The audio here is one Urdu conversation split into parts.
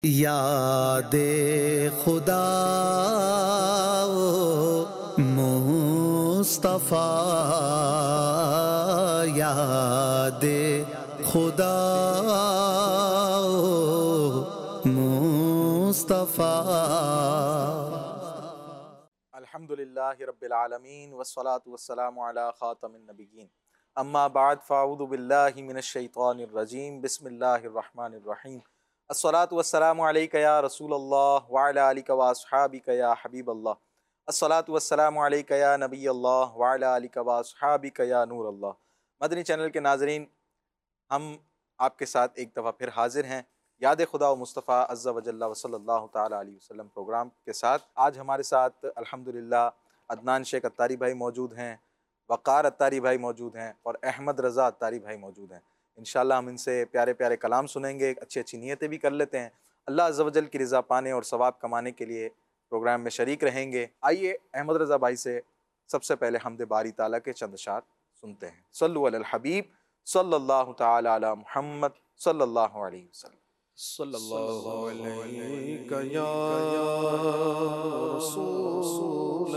یاد خدا مصطفیٰ، یاد خدا مصطفیٰ۔ الحمدللہ رب العالمین والصلاة والسلام علی خاتم النبیین، اما بعد فاعوذ باللہ من الشیطان الرجیم، بسم اللہ الرحمن الرحیم۔ الصلاة والسلام علیک یا رسول اللہ وعلی آلک واصحابک یا حبیب اللہ، الصلاة والسلام علیک یا نبی اللہ وعلی آلک واصحابک یا نور اللہ۔ مدنی چینل کے ناظرین، ہم آپ کے ساتھ ایک دفعہ پھر حاضر ہیں یاد خدا و مصطفیٰ عز و جل و صلی اللہ تعالیٰ علیہ وسلم پروگرام کے ساتھ۔ آج ہمارے ساتھ الحمدللہ عدنان شیخ اتاری بھائی موجود ہیں، وقار اتاری بھائی موجود ہیں اور احمد رضا اتاری بھائی موجود ہیں۔ انشاءاللہ ہم ان سے پیارے پیارے کلام سنیں گے، اچھی اچھی نیتیں بھی کر لیتے ہیں، اللہ عز و جل کی رضا پانے اور ثواب کمانے کے لیے پروگرام میں شریک رہیں گے۔ آئیے احمد رضا بھائی سے سب سے پہلے حمد باری تعالیٰ کے چند اشعار سنتے ہیں۔ صلو علی الحبیب صلی اللہ تعالی علی محمد صلی اللہ علیہ وسلم۔ صلی اللہ علیہ یا رسول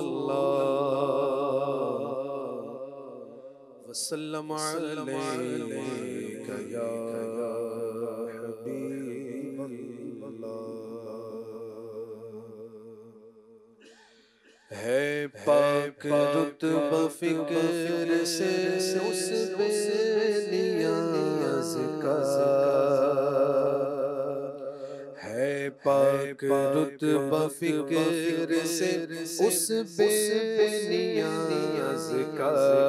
اللہ وسلم علیک یا حبیب اللہ۔ ہے پاک رتبہ فکر سے اس بے نیاز کا، ہے پاک رتبہ فکر سے اس بے نیاز کا،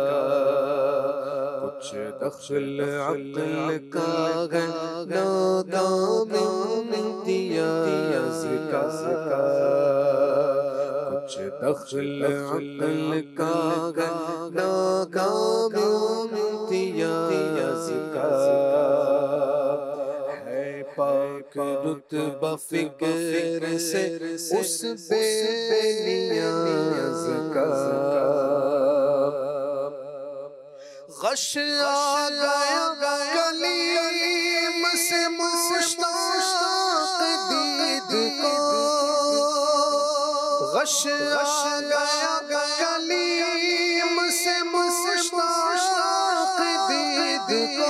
کچھ دخل عقل کا ہے نادام امتیاز کا، کچھ دخل عقل کا ہے نادام امتیاز کا، پاک رتبہ فکر سے اس بے نیاز کا، غش آ گیا کلیم سے مشتاق دید کو، غش آ گیا کلیم سے مشتاق دید کو،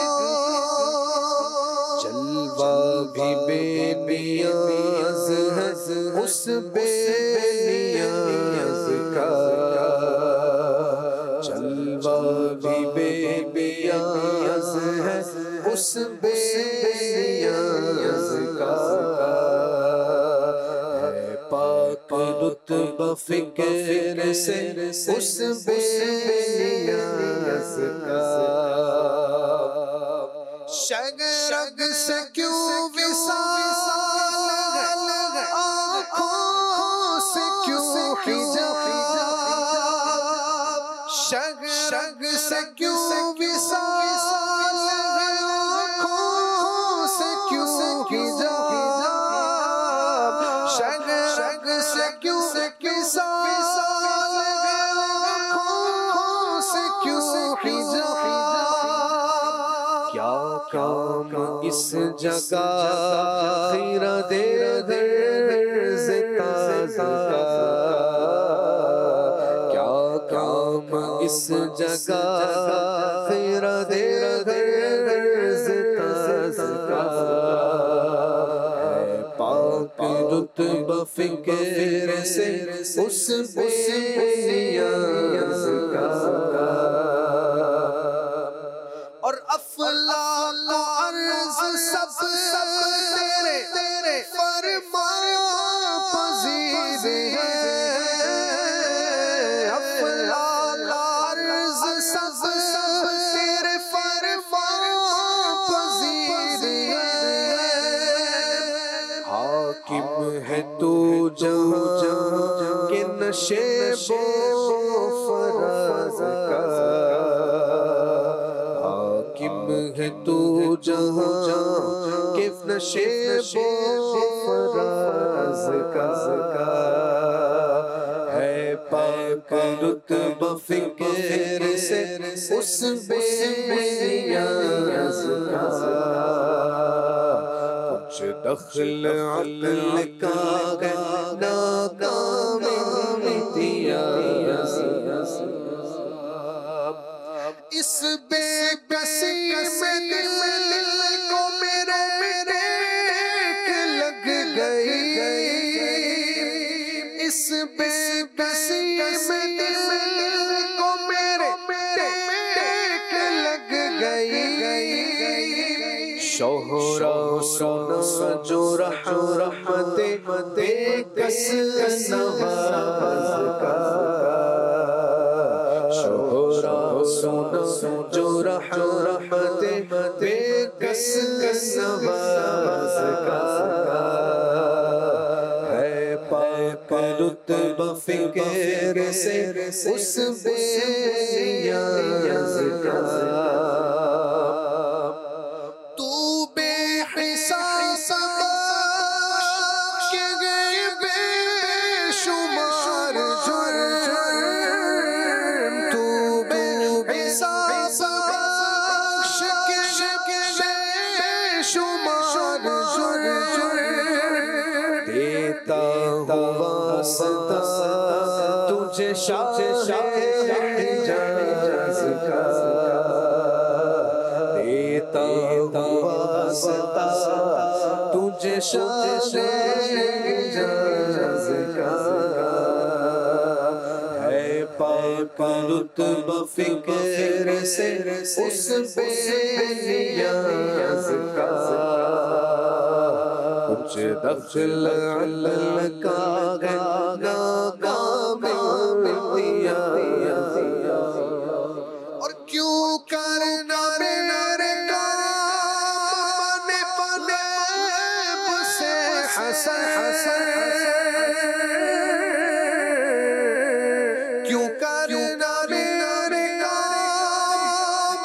بھی بے نیاز ہے اس بے نیاز کا، جلوہ بھی بے نیاز ہے اس بے نیاز کا، ہے پاک رتبہ فکر سے اس بے نیاز کا، شگ رگ سے کیوں وصال آنکھوں سے کیوں حجاب، شگ رگ سے کیوں وصال آنکھوں سے کیوں حجاب، شگ رگ سے کیوں وصال آنکھوں سے کیوں حجاب، کیا کام اس جگہ خیرہ دے درز تازہ کا، کیا کام اس جگہ خیرہ دے درز تازہ کا، ہے پاک رتبہ فکر سے اس بے نیاز کا، اور افلاک و عرض سب تیرے فرمان پذیر ہے، افلاک و عرض سب تیرے فرمان پذیر ہے، حاکم ہے تو جہاں کے نشیب و فراز کا، حاکم ہے تو جہاں کے نشیب و فراز کا، ہے پاک رتبہ فکر سے اس بے نیاز کا، کچھ دخل عقل کا ناکام امتیاز اس بے کسی میں دل کو میرے ٹیک لگ گئی اس بے کسی میں دل کو میرے ٹیک لگ گئی شوہرا سنا جو رحمت بے کس نواز کا شوہرا سنا جو رحمت بے کس نواز کا ہے پاک رتبہ فکر سے اس بے نیاز کا تجھے شاہ حجاز کا دیتا واسطہ تجھے شاہ حجاز کا ہے پاک رتبہ فکر سے اس بے نیاز کا کچھ دخل عقل کا ناکام امتیاز اور کیوں کرنا میرے کام پنے سے حسن کیوں کرنا میرے کام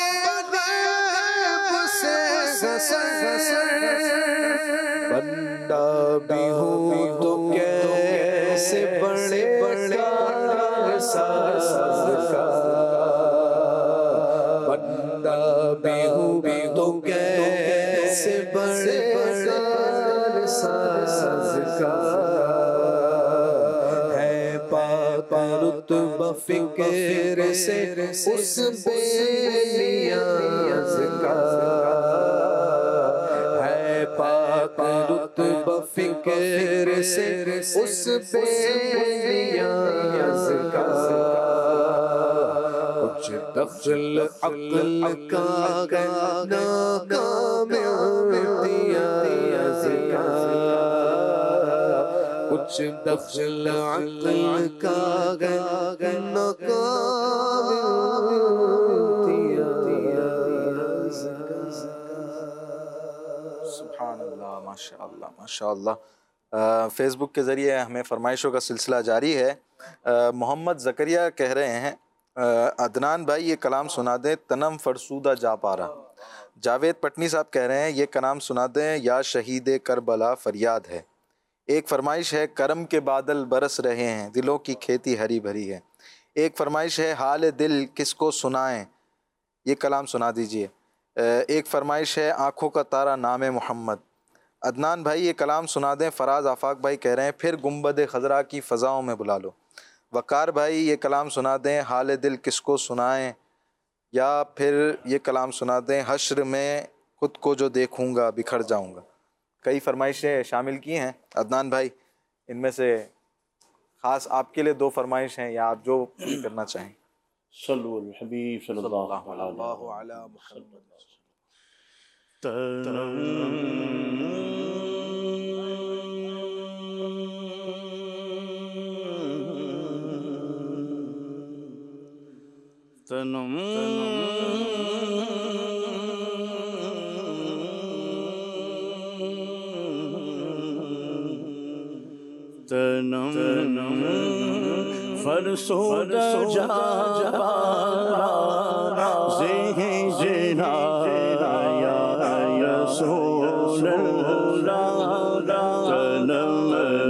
پنے سے حسن بندہ بھی ہوں تو کیسے بڑے ساز کا بندہ بھی ہوں تو کیسے بڑے ساز کا ہے پاک رتبہ فکر سے اس بے نیاز کا پاک رتبہ فکر سے اس بے نیاز کا کچھ دخل عقل کا ناکام امتیاز کا کچھ دخل عقل کا ناکام امتیاز کا سبحان اللہ ماشاء اللہ ماشاء اللہ۔ فیس بک کے ذریعے ہمیں فرمائشوں کا سلسلہ جاری ہے۔ محمد زکریہ کہہ رہے ہیں عدنان بھائی یہ کلام سنا دیں تنم فرسودہ جا پارا۔ جاوید پٹنی صاحب کہہ رہے ہیں یہ کلام سنا دیں یا شہید کربلا فریاد ہے۔ ایک فرمائش ہے کرم کے بادل برس رہے ہیں دلوں کی کھیتی ہری بھری ہے۔ ایک فرمائش ہے حال دل کس کو سنائیں یہ کلام سنا دیجئے۔ ایک فرمائش ہے آنکھوں کا تارا نام محمد۔ عدنان بھائی یہ کلام سنا دیں فراز آفاق بھائی کہہ رہے ہیں پھر گنبد خضرا کی فضاؤں میں بلا لو۔ وقار بھائی یہ کلام سنا دیں حال دل کس کو سنائیں یا پھر یہ کلام سنا دیں حشر میں خود کو جو دیکھوں گا بکھر جاؤں گا۔ کئی فرمائشیں شامل کی ہیں عدنان بھائی، ان میں سے خاص آپ کے لیے 2 فرمائش ہیں یا آپ جو کرنا چاہیں۔ صلو الحبیب صلی اللہ علیہ وسلم۔ تنم فرسودہ جا ذہن جنا یا رسول اللہ تنم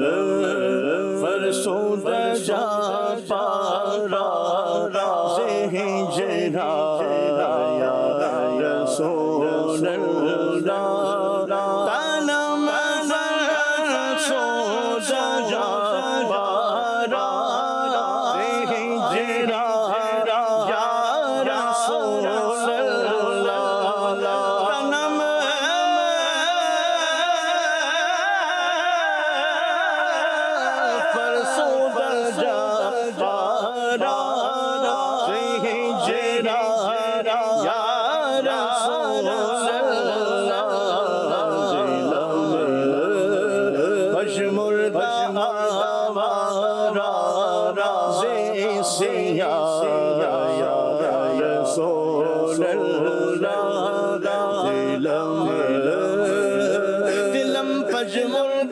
فرسودہ جا پارا ذہن جنا یا رسول اللہ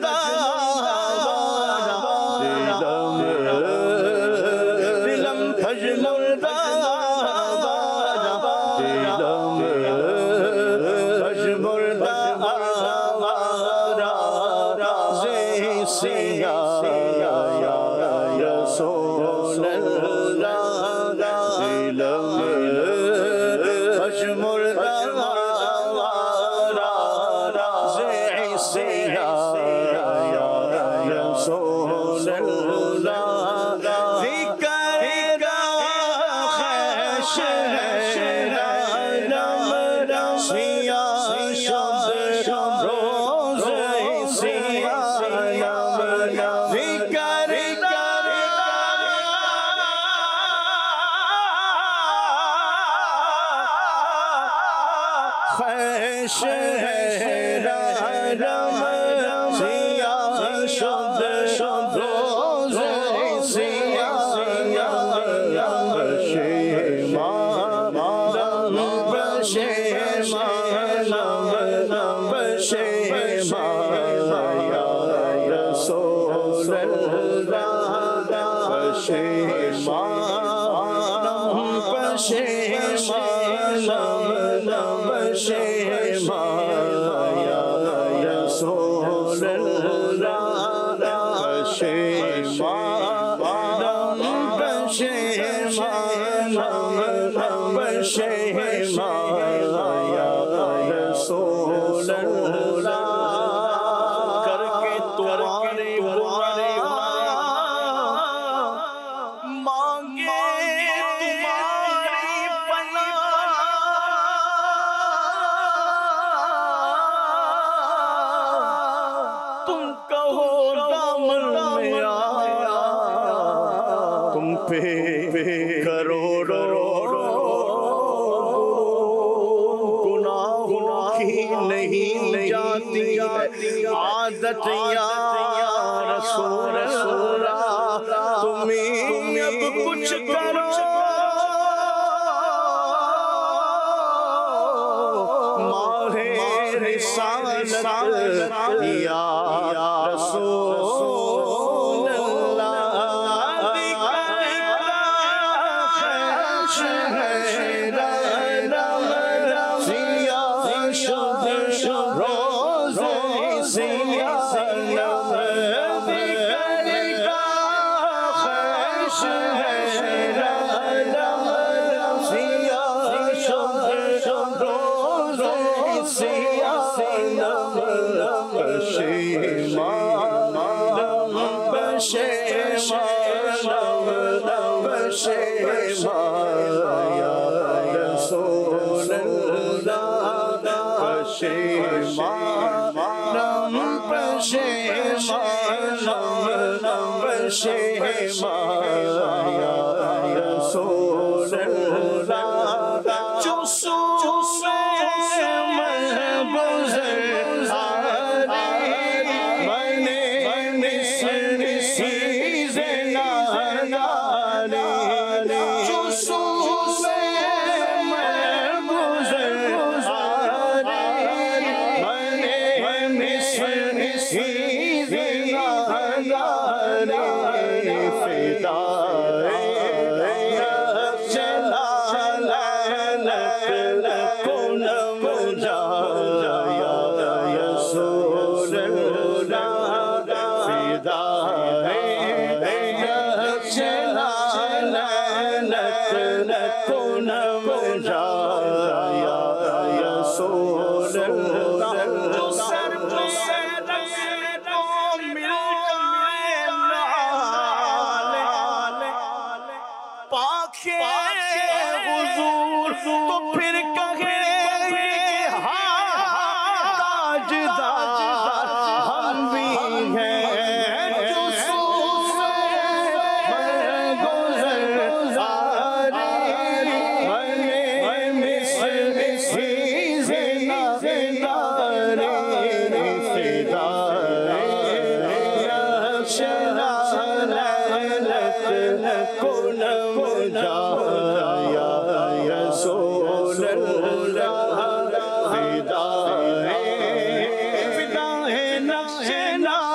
فدا ہے نقش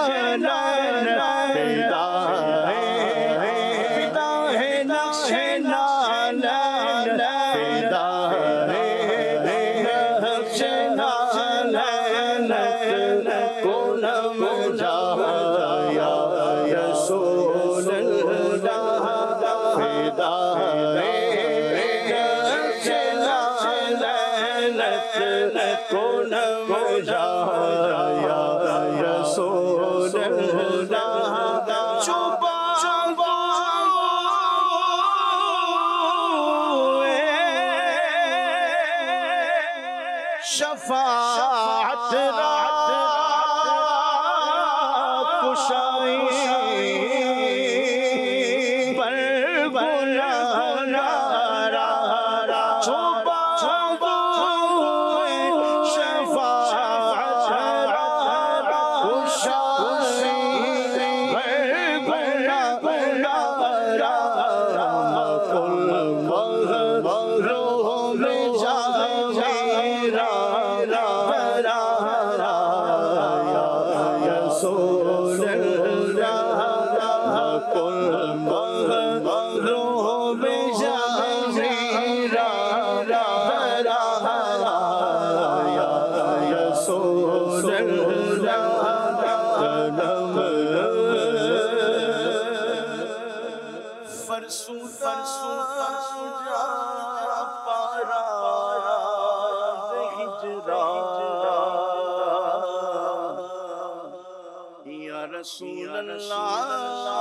شفاعت را کشائی پر گناہگار چھپا شفاعت را کشائی پر گناہگار کل مغرور میں رسول اللہ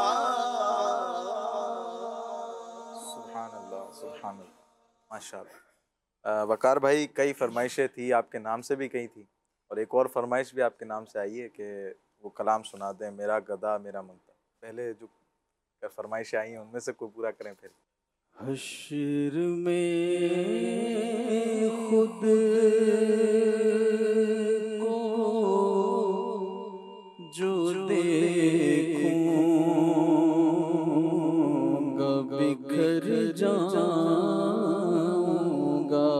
سبحان اللہ سبحان اللہ ماشاء اللہ۔ وقار بھائی کئی فرمائشیں تھی آپ کے نام سے بھی کئی تھی، اور ایک اور فرمائش بھی آپ کے نام سے آئی ہے کہ وہ کلام سنا دیں، میرا گدا میرا منگتا۔ پہلے جو فرمائشیں آئی ہیں ان میں سے کوئی پورا کریں پھر۔ حشر میں خود کو جو دیکھوں گا بکھر جاؤں گا،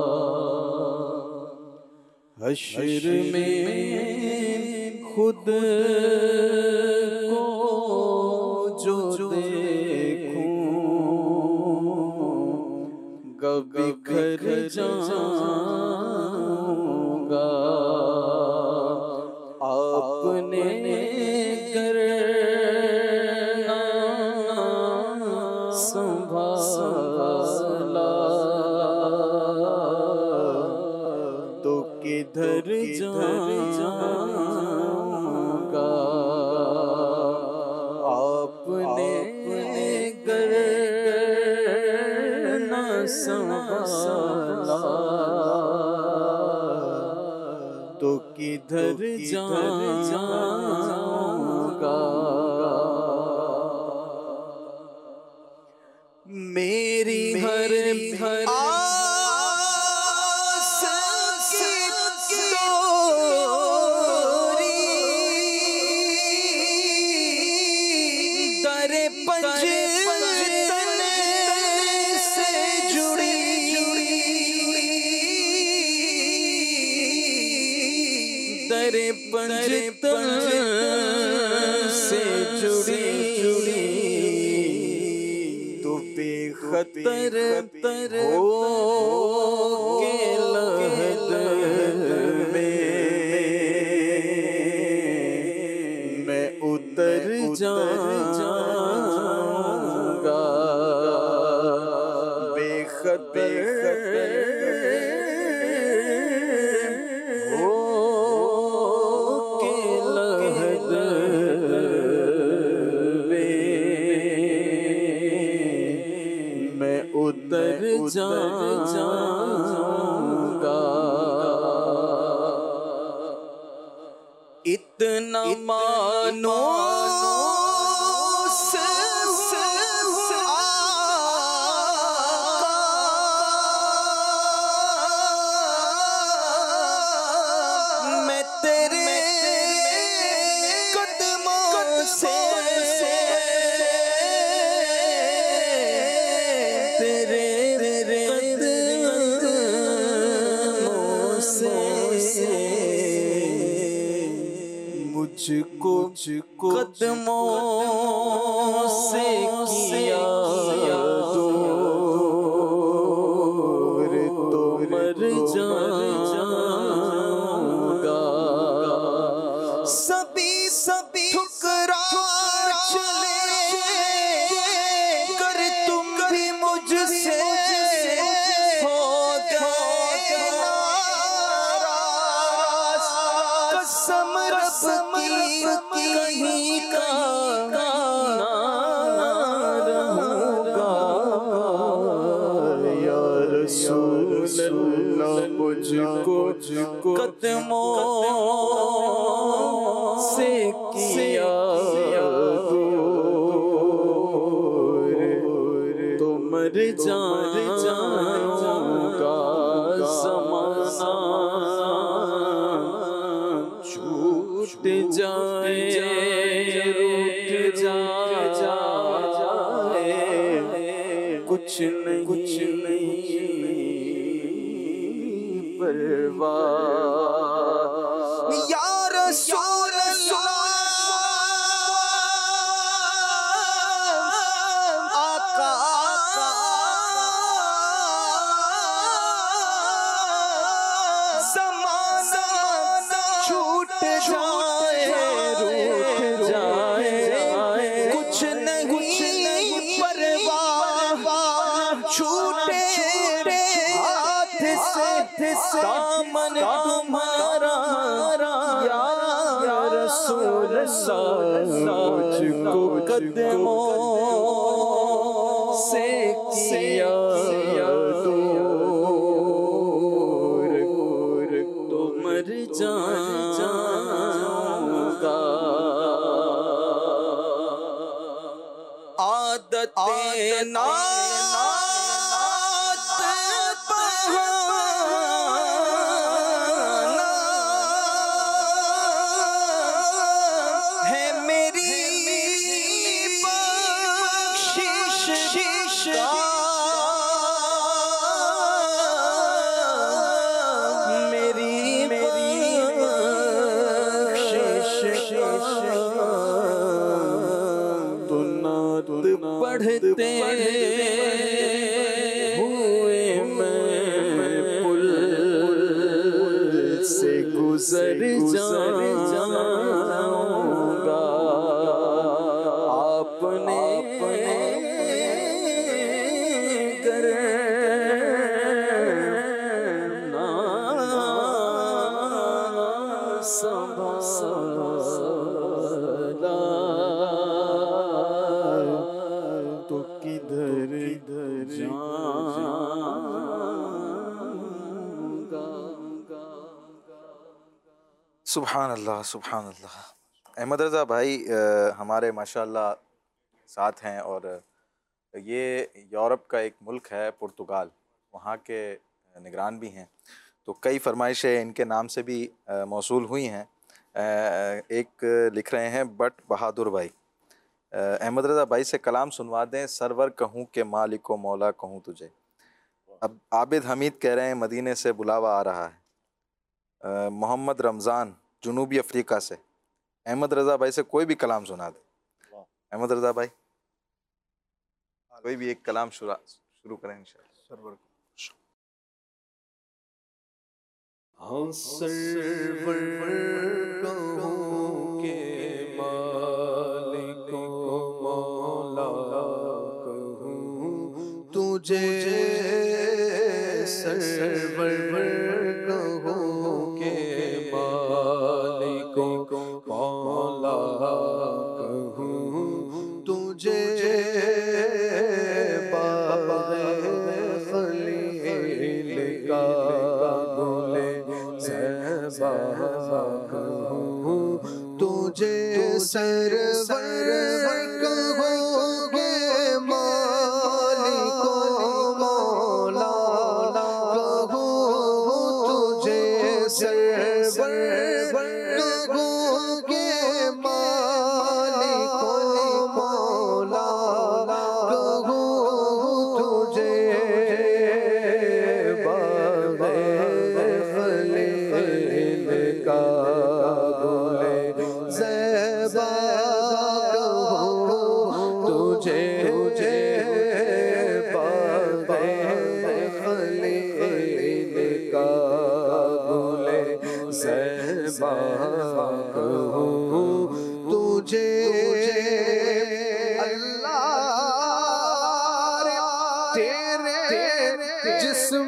حشر میں خود کو جو دیکھوں گا بکھر جاؤں گا، آپ نے کرنا سنبھالا تو کدھر جاؤں گا، آپ نے کرنا سنبھالا تو کدھر جاؤں گا، میری ہر آس کی ڈوری در پنجتن سے جڑی، در پنجتن سے جڑی تو بے خطر ہو کے لحد میں اتر جاؤں گا، بے خطر ہو کے لحد میں اتر جاؤں گا، اتنا مانو میں تیرے قدموں سے مجھ کو مجھ کو قدموں سے کیا دور تو مر جاؤں گا سبھی ٹھکرا چلے کر تم بھی مجھ سے ہو گئے ناراض قسم رب کی کہیں کا نہ رہوں گا یا رسول اللہ مجھ کو قدموں سے کیا دور تو مر جاؤں گا زمانہ چھوٹ جائے روٹ جائے کچھ نہیں پرواہ یا رسول اللہ آقا زمانہ چھوٹ جائے روٹ جائے کچھ نہیں پرواہ چھوٹے ہاتھ سے دامن تمہارا یا رسول اللہ مجھ کو قدموں سے کیا دور تو مر جاؤں گا عادت ہے میری بخشش کا میری بخشش تو نعت پڑھتے ہوئے میں پل سے گزر جاؤں گا آپ نے کرنا سنبھالا تو کدھر جاؤں گا سبحان اللہ سبحان اللہ۔ احمد رضا بھائی ہمارے ماشاءاللہ ساتھ ہیں، اور یہ یورپ کا ایک ملک ہے پرتگال، وہاں کے نگران بھی ہیں، تو کئی فرمائشیں ان کے نام سے بھی موصول ہوئی ہیں۔ ایک لکھ رہے ہیں بٹ بہادر بھائی، احمد رضا بھائی سے کلام سنوا دیں، سرور کہوں کہ مالک و مولا کہوں تجھے۔ اب عابد حمید کہہ رہے ہیں مدینے سے بلاوا آ رہا ہے۔ محمد رمضان جنوبی افریقہ سے، احمد رضا بھائی سے کوئی بھی کلام سنا دے۔ احمد رضا بھائی کوئی بھی ایک کلام شروع کریں انشاءاللہ۔ سرور ہاں سرور کہوں کہ مالک و مولا کہوں تجھے، سرور کہوں کہ مالک و مولا کہوں تجھے، باغ خلیل کا گل زیبا کہوں تجھے، سرور کہوں کہ مالک و مولا کہوں تجھے، سرور کہوں کہ مالک و مولا کہوں تجھے، باغ خلیل کا گل زیبا تیرے جسم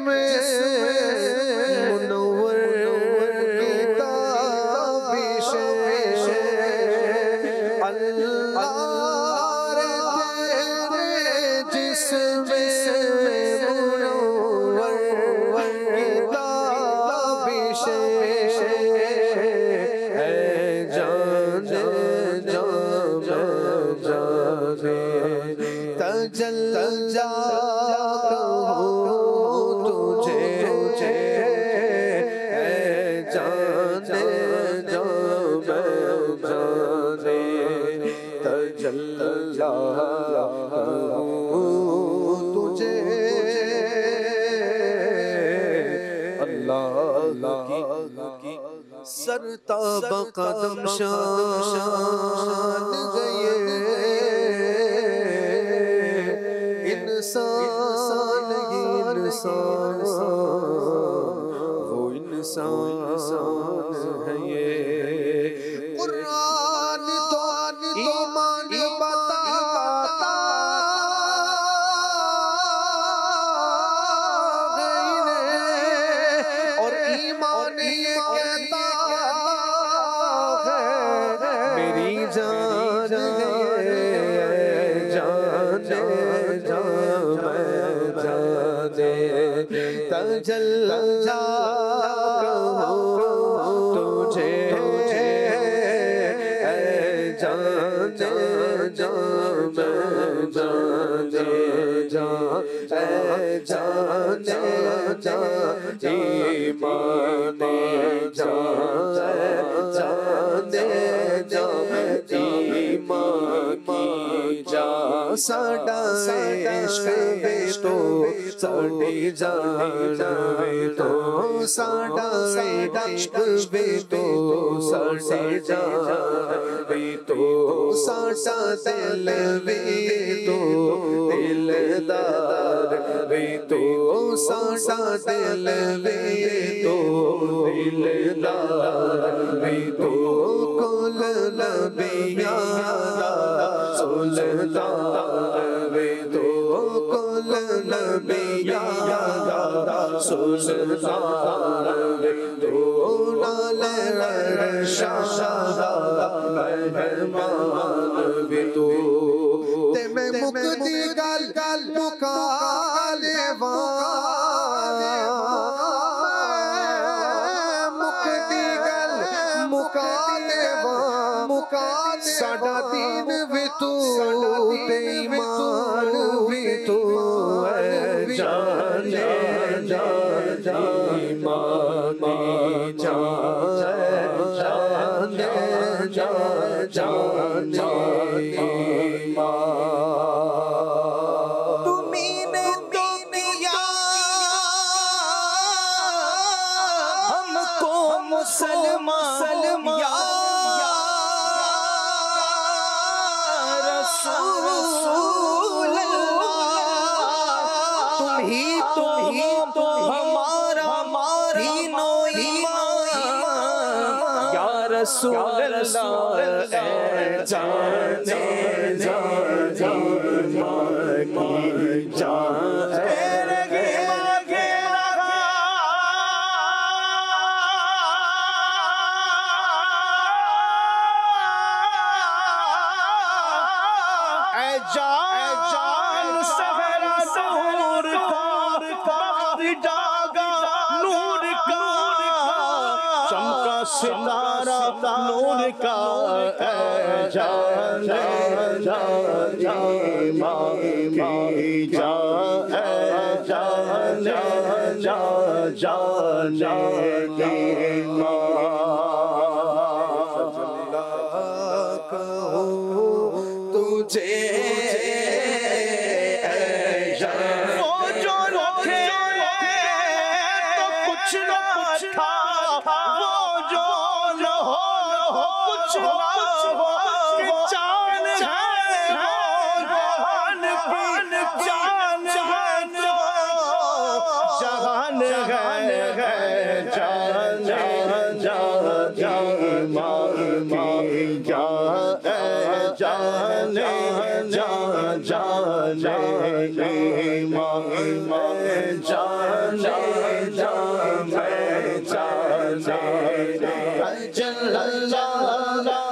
منور کی تابش اللہ تیرے جسم منور کی تابش اے جان تجلا تجھے اللہ کی سرتاب قدم شان گئے انسان وہ انسان ہے یہ قرآن تو ایمان بتاتا اور ایمان یہ کہتا ہے میری جان تجلا تجھے ساڈا عشق وے تو ساڈی جان وے تو ساڈا عشق وے تو ساڈی جان وے تو ساڈا دل وے تو دلدار وے تو ساڈا دل وے تو دلدار وے تو کل نبیاں سلطان وے تو کل نبیاں سلطان وے تو نال عرشاں مہمان وے تو تے میں مکدی گل مکا لیواں مکدی گل مکا لیواں ساڈا دین وی تو تے ایمان وی تو اے جان ایمان جان تمہیں نے دنیا ہم کو مسلمان یا رسول اللہ تم ہی تو ہمارا دین و ایمان یا رسول اللہ اے جان جان سہرا نور کا جاگا نور کا چمکا ستارہ نور کا اے جان ایمان کی جان اے جان تجھے جان جانے جانے ایمان جانے جانے جل اللہ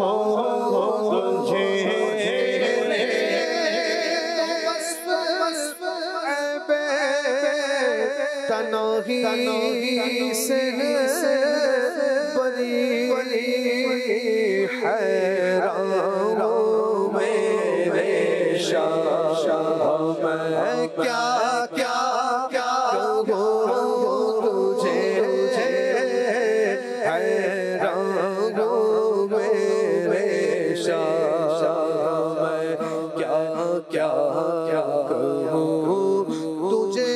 تجھے تنہی سے بری حیران میرے شاہ میں کیا کیا کیا کہوں تجھے حیران میرے شاہ میں کیا کیا کہوں تجھے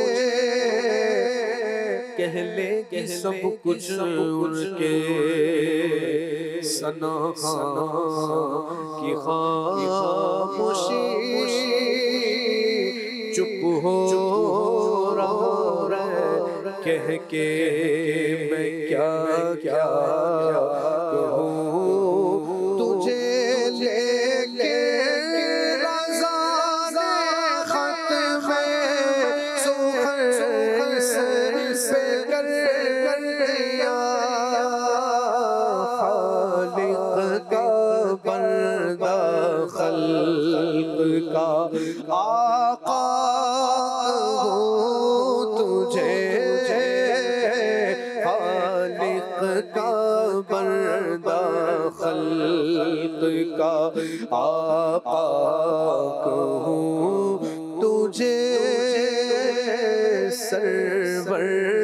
کہہ لے کہ سب کچھ ان کے ثنا کی خاموشی چپ ہو رہا کہہ کے میں کیا کیا کہوں تجھے لے کے خلق کا آقا ہوں تجھے خالق کا بندہ خلق کا آقا ہوں تجھے سرور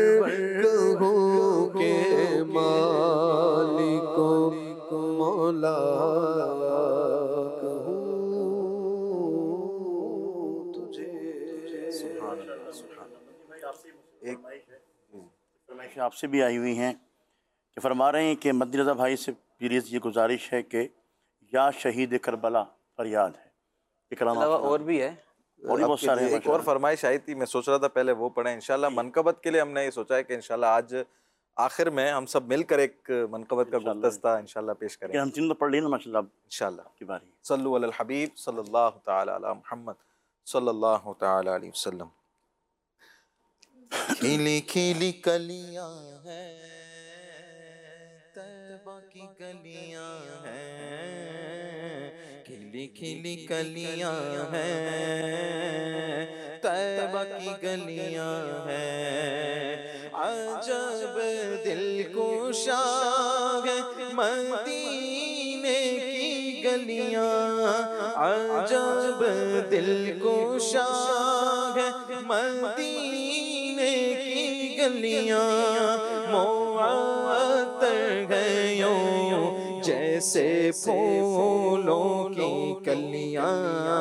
کہوں کہ مالک مولا آپ سے بھی آئی ہوئی ہیں کہ فرما رہے ہیں کہ مدنی رضا بھائی سے پلیز یہ گزارش ہے کہ یا شہید کربلا فریاد ہے اور بھی ہے اور بھی بہت سارے ہیں. ایک اور فرمائش آئی تھی، میں سوچ رہا تھا پہلے وہ پڑھیں انشاءاللہ. منقبت کے لیے ہم نے یہ سوچا ہے کہ انشاءاللہ آج آخر میں ہم سب مل کر ایک منقبت کا گلدستہ انشاءاللہ پیش کریں. ہم تینوں پڑھ لینا ماشاءاللہ انشاءاللہ کی باری. صلو علی الحبیب صلی اللہ تعالی علی محمد صلی اللہ تعالی علیہ وسلم. کھلی کھلی کلیاں ہیں طیبہ کی گلیاں ہیں، کھلی کھلی کلیاں ہیں طیبہ کی گلیاں ہیں، عجب دل کشا ہے مدینے کی گلیاں، عجب دل کشا ہے مدینے کی گلیاں، معطر ہیں یوں جیسے پھولوں کی کلیاں،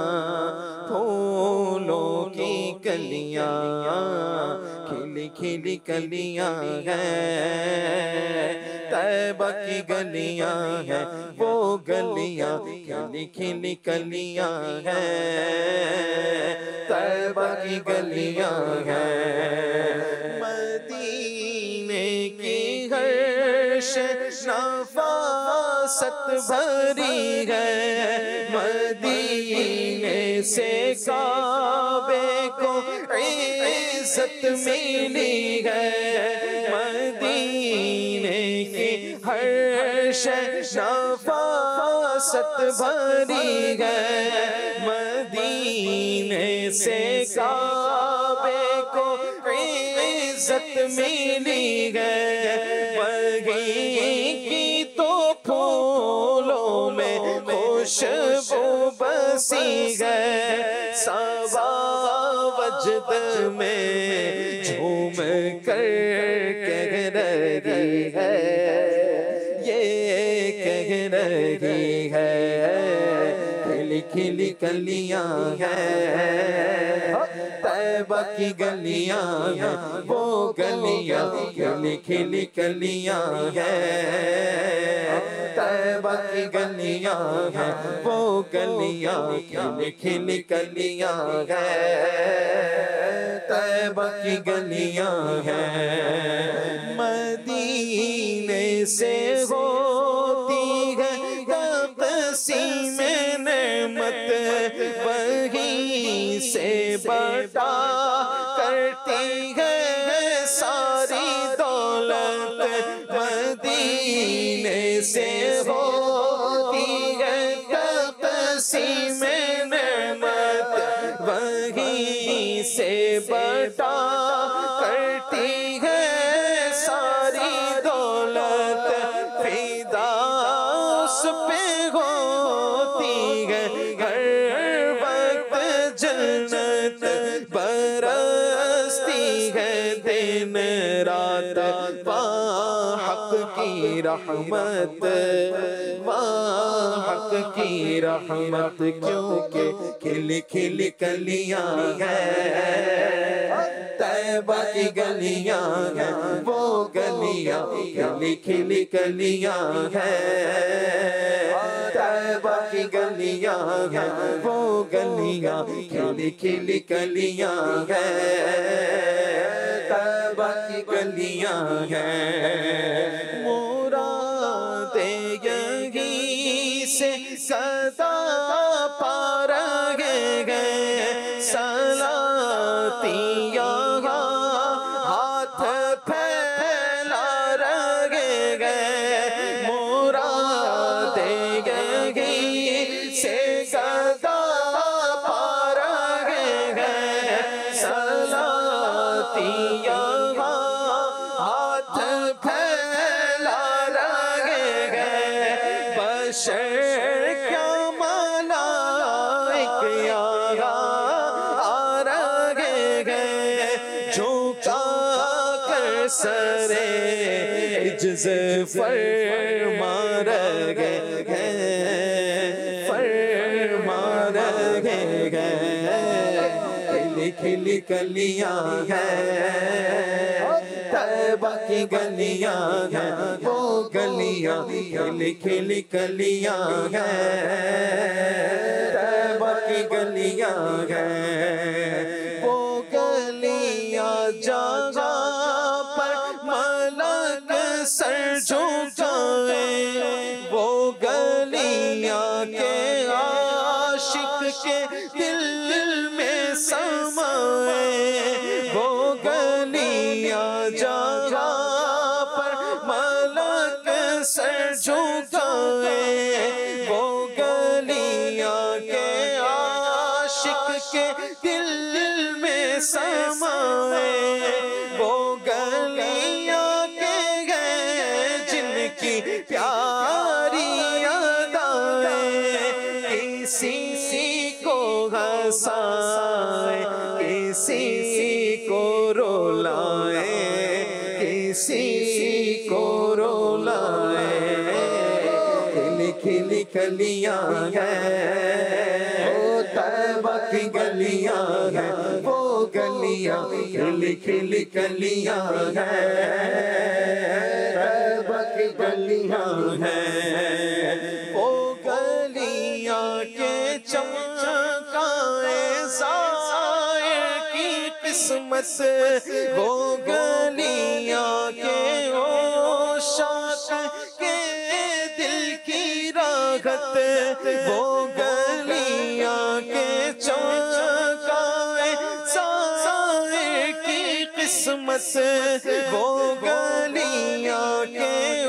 پھولوں کی کلیاں، کھلی کھلی کلیاں ہیں طیبہ کی گلیاں ہیں، وہ گلیاں کھلی کھلی کلیاں ہیں طیبہ کی گلیاں ہیں، مدینے کی ہر نفاست بھری ہے، مدینے سے کعبے کو عزت ملی ہے، مدینے کی ہر نفاست بھری ہے، مدینے سے کعبے کو عزت ملی ہے، وہیں کی تو پھولوں میں خوشبو بسی ہے، صبا وجد میں جھوم کر کہہ رہی ہے، یہ کہہ رہی ہے، کھلی کھلی کلیاں ہیں طیبہ کی گلیاں ہیں، وہ گلیاں کھلی کھلی کلیاں ہیں طیبہ کی گلیاں ہیں، وہ گلیاں کھلی کھلی کلیاں ہیں طیبہ کی گلیاں ہیں، مدینے سے ہوتی ہے تقسیم بٹا کرتی ہے ساری دولت فدا اس پہ ہوتی ہے ہر وقت جنت برستی ہے دن رات حق کی رحمت حق کی رحمت کیونکہ کھلی کھلی کلیاں ہیں طیبہ کی گلیاں ہیں وہ گلیاں کھلی کھلی کلیاں ہیں طیبہ کی گلیاں ہیں وہ گلیاں کھلی کھلی کلیاں ہیں طیبہ کی گلیاں ہیں صدا پا رہے گئے سلاطین ہاتھ پھیلا رہے گئے مراد یہی سے صدا پا رہے گئے سلاطین ہاتھ پھیلا رہے گئے بشر سرے عجز فرما رہے ہیں فرما رہے ہیں کھلی کھلی کلیاں ہیں طیبہ کی گلیاں ہیں وہ گلیاں کھلی کھلی کلیاں ہیں طیبہ کی گلیاں ہیں وہ گلیاں جگہ سر جھکائے وہ گلیاں کے عاشق کے دل میں سمائے وہ گلیاں جہاں پر ملک سر جھکائے وہ گلیاں کے عاشق کے دل میں سمائے وہ گلیاں پیاری ادائیں کسی کو ہنسائیں کسی کو رولائیں کسی کو رولائیں کھلی کھلی کلیاں ہیں وہ طیبہ کی گلیاں ہیں وہ گلیاں کھلی کھلی کلیاں ہیں گلیاں ہیں وہ گلیاں کے چمکائے زائر کی قسمت وہ گلیاں کے عاشق کے دل کی راحت وہ گلیاں کے چمکائے زائر کی قسمت وہ گلیاں کے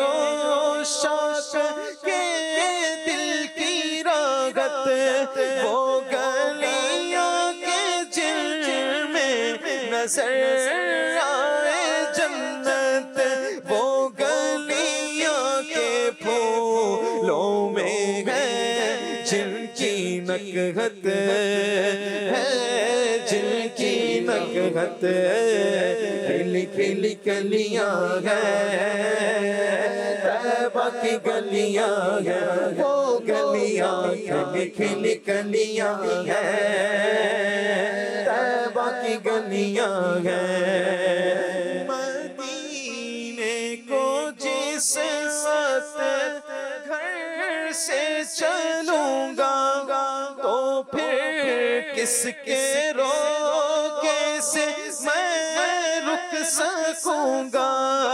عاشق کے دل کی راحت وہ گلیاں کے جل میں نظر آئے جنت وہ گلیاں کے پھولوں میں ہے جن کی نکہت ہے جن کی نکہت کھلی کھلی کلیاں ہیں طیبہ کی گلیاں ہیں وہ گلیاں کھلی کھلی کلیاں ہیں طیبہ کی گلیاں ہیں مدینے کو جس وقت گھر سے چلوں گا تو پھر کس کے روکے سے میں رک سکوں گا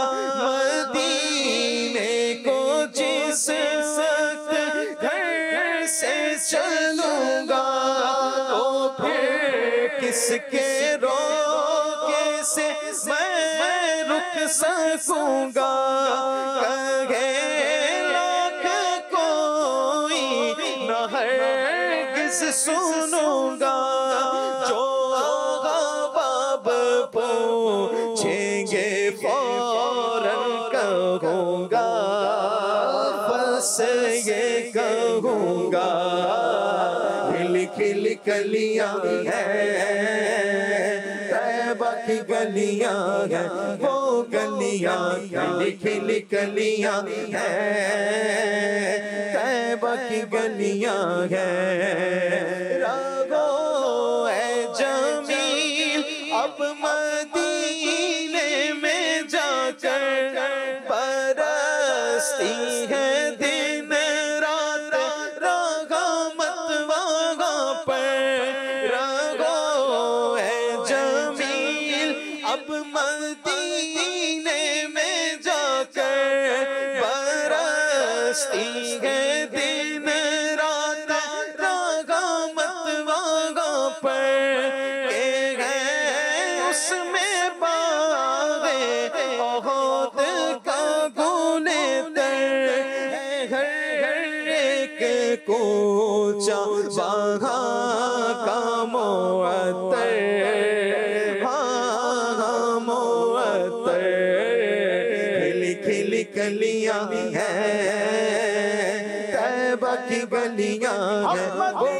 مدینے کو جس وقت گھر سے چلوں گا تو پھر کس کے روکے سے میں رک سکوں گا کہے لاکھ کوئی نہ ہرگز سنوں گا جو آغا گا کھل کھل کلیاں ہیں طیبہ کی گلیاں ہیں وہ گلیاں کھل کھل کلیاں ہیں طیبہ کی گلیاں ہیں راگو اے جمیل اب مدینے میں جا کر پرستی ہے دن رات راگا مت وہاں پر راگو اے جمیل اب مدینے میں جا کر پرستی ہے دن رات راگا مت وہاں پر اس میں باغے احد کا گلے تر ہر ایک کوچہ وہاں کا معطر ہاں معطر کھل کھل کلیاں ہیں طیبہ کی گلیاں ہیں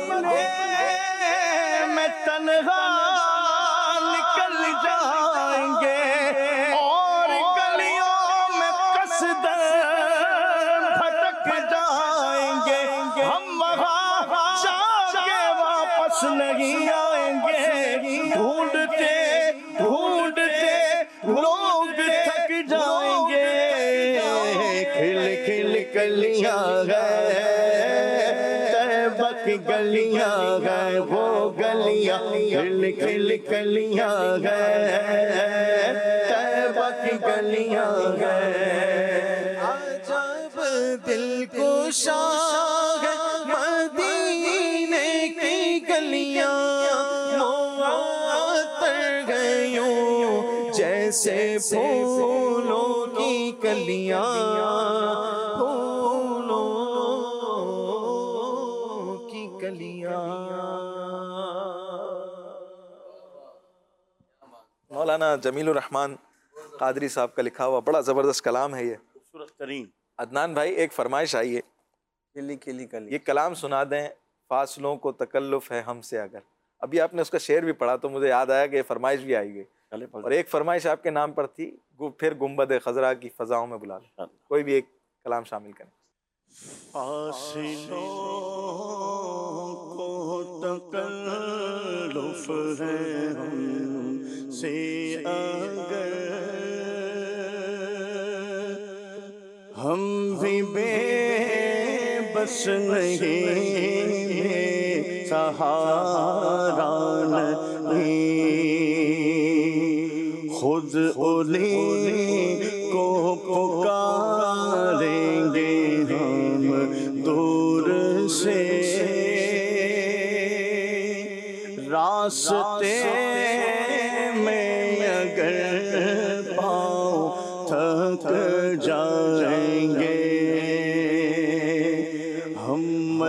میں تنہا نکل جائیں گے اور گلیوں میں قصدن بھٹک جائیں گے ہم وہاں جا کے واپس نہیں آئیں گے ڈھونڈتے ڈھونڈتے لوگ تھک جائیں گے کھل کھل کلیاں ہیں طیبہ کی گلیاں ہیں وہ گلیاں کھل کھل کلیاں ہیں طیبہ کی گلیاں ہیں عجب دل کشا ہے مدینے کی گلیاں معطر گیوں جیسے پھولوں کی کلیاں پھولوں کی کلیاں مولانا جمیل الرحمن قادری صاحب کا لکھا ہوا بڑا زبردست کلام ہے یہ خوبصورت ترین. عدنان بھائی ایک فرمائش آئی ہے کلی کلی کلی یہ کلام سنا دیں فاصلوں کو تکلف ہے ہم سے اگر ابھی آپ نے اس کا شعر بھی پڑھا تو مجھے یاد آیا کہ یہ فرمائش بھی آئی گئی چلے پڑھ اور ایک فرمائش آپ کے نام پر تھی پھر گنبد خضرا کی فضاؤں میں بلا لیں کوئی بھی ایک کلام شامل کریں فاصلوں کو تکلف ہے ہم سے اگر ہم بھی بے بس نہیں سہارا نہیں خود انہیں کو پکاریں گے ہم دور سے راستے میں اگر پاؤں تھک جائیں گے ہم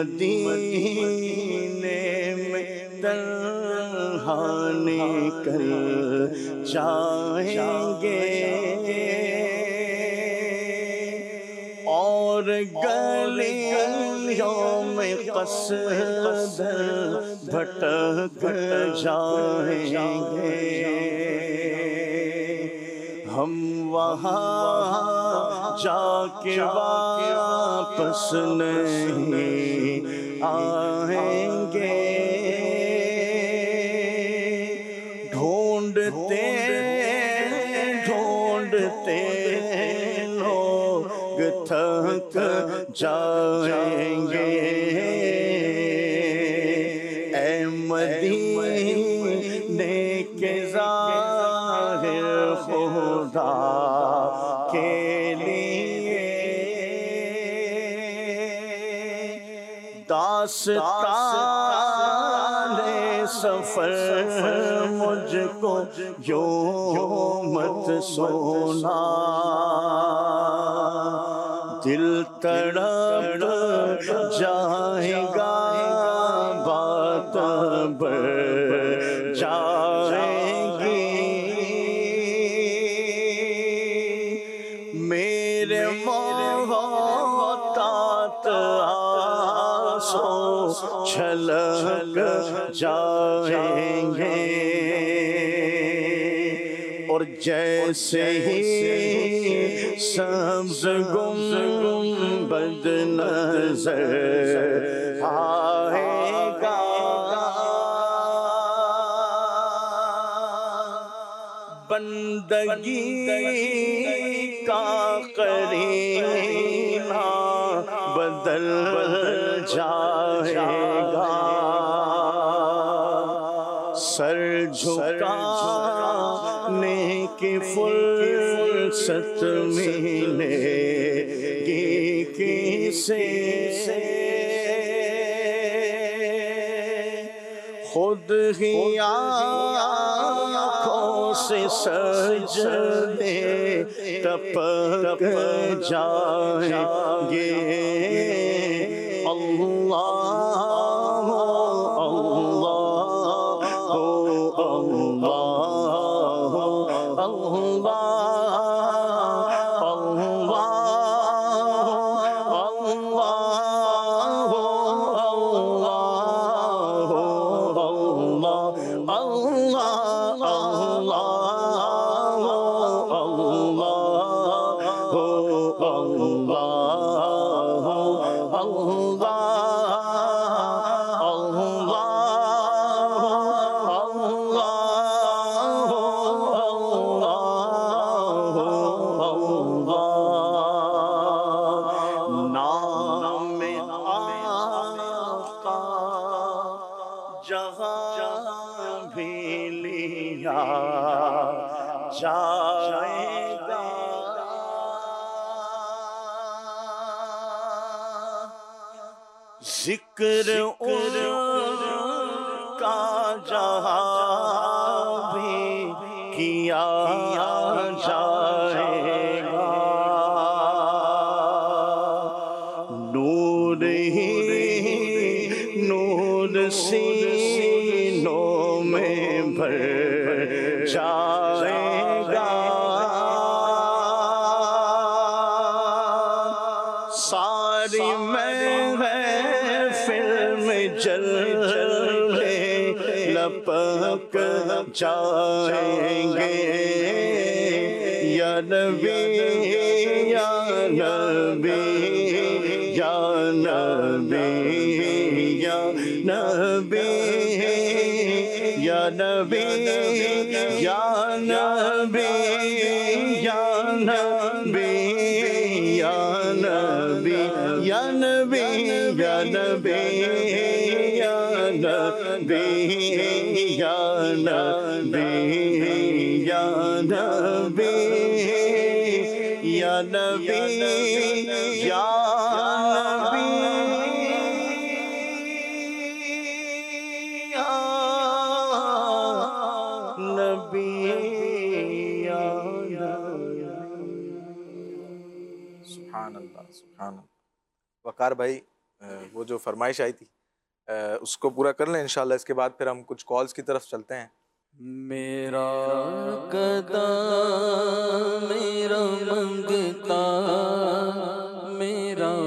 مدینے میں تنہا نکل جائیں گے اور گلیوں میں قصد بھٹک جائیں گے ہم وہاں جا کے واپس نہیں آئیں گے ڈھونڈتے ڈھونڈتے لوگ تھک جائیں گے اے مدینے کے ظاہر خدا کے لیے داستان سفر مجھ کو یوں مت سونا دل تڑپ جائے گا بات بڑھ جائے گی میرے محتاط آنسوں چھلک جائیں گے اور جیسے ہی سبز گنبد نظر آئے گا بندگی کا قرینہ بدل جائے گا سر جھکانے کی فرصت ملے گی کسے خود ہی آنکھوں سے سجدے ٹپک جائیں گے اللہ اللہ اللہ جہاں بھی لیا جائے گا ذکر ان کا جہاں بھی کیا جائے گا نور ہی نور سینوں میں بھر جائے گا ساری محفل میں جلوے لپک جائیں گے یا نبی یا نبی یا نبی یا نبی یا نبی یا نبی یا نبی یا نبی یا نبی یا نبی یا نبی یا نبی یا نبی یا نبی یا سبحان اللہ سبحان اللہ. وقار بھائی وہ جو فرمائش آئی تھی اس کو پورا کر لیں انشاءاللہ. اس کے بعد پھر ہم کچھ کالز کی طرف چلتے ہیں. میرا قدم میرا منگتا میرا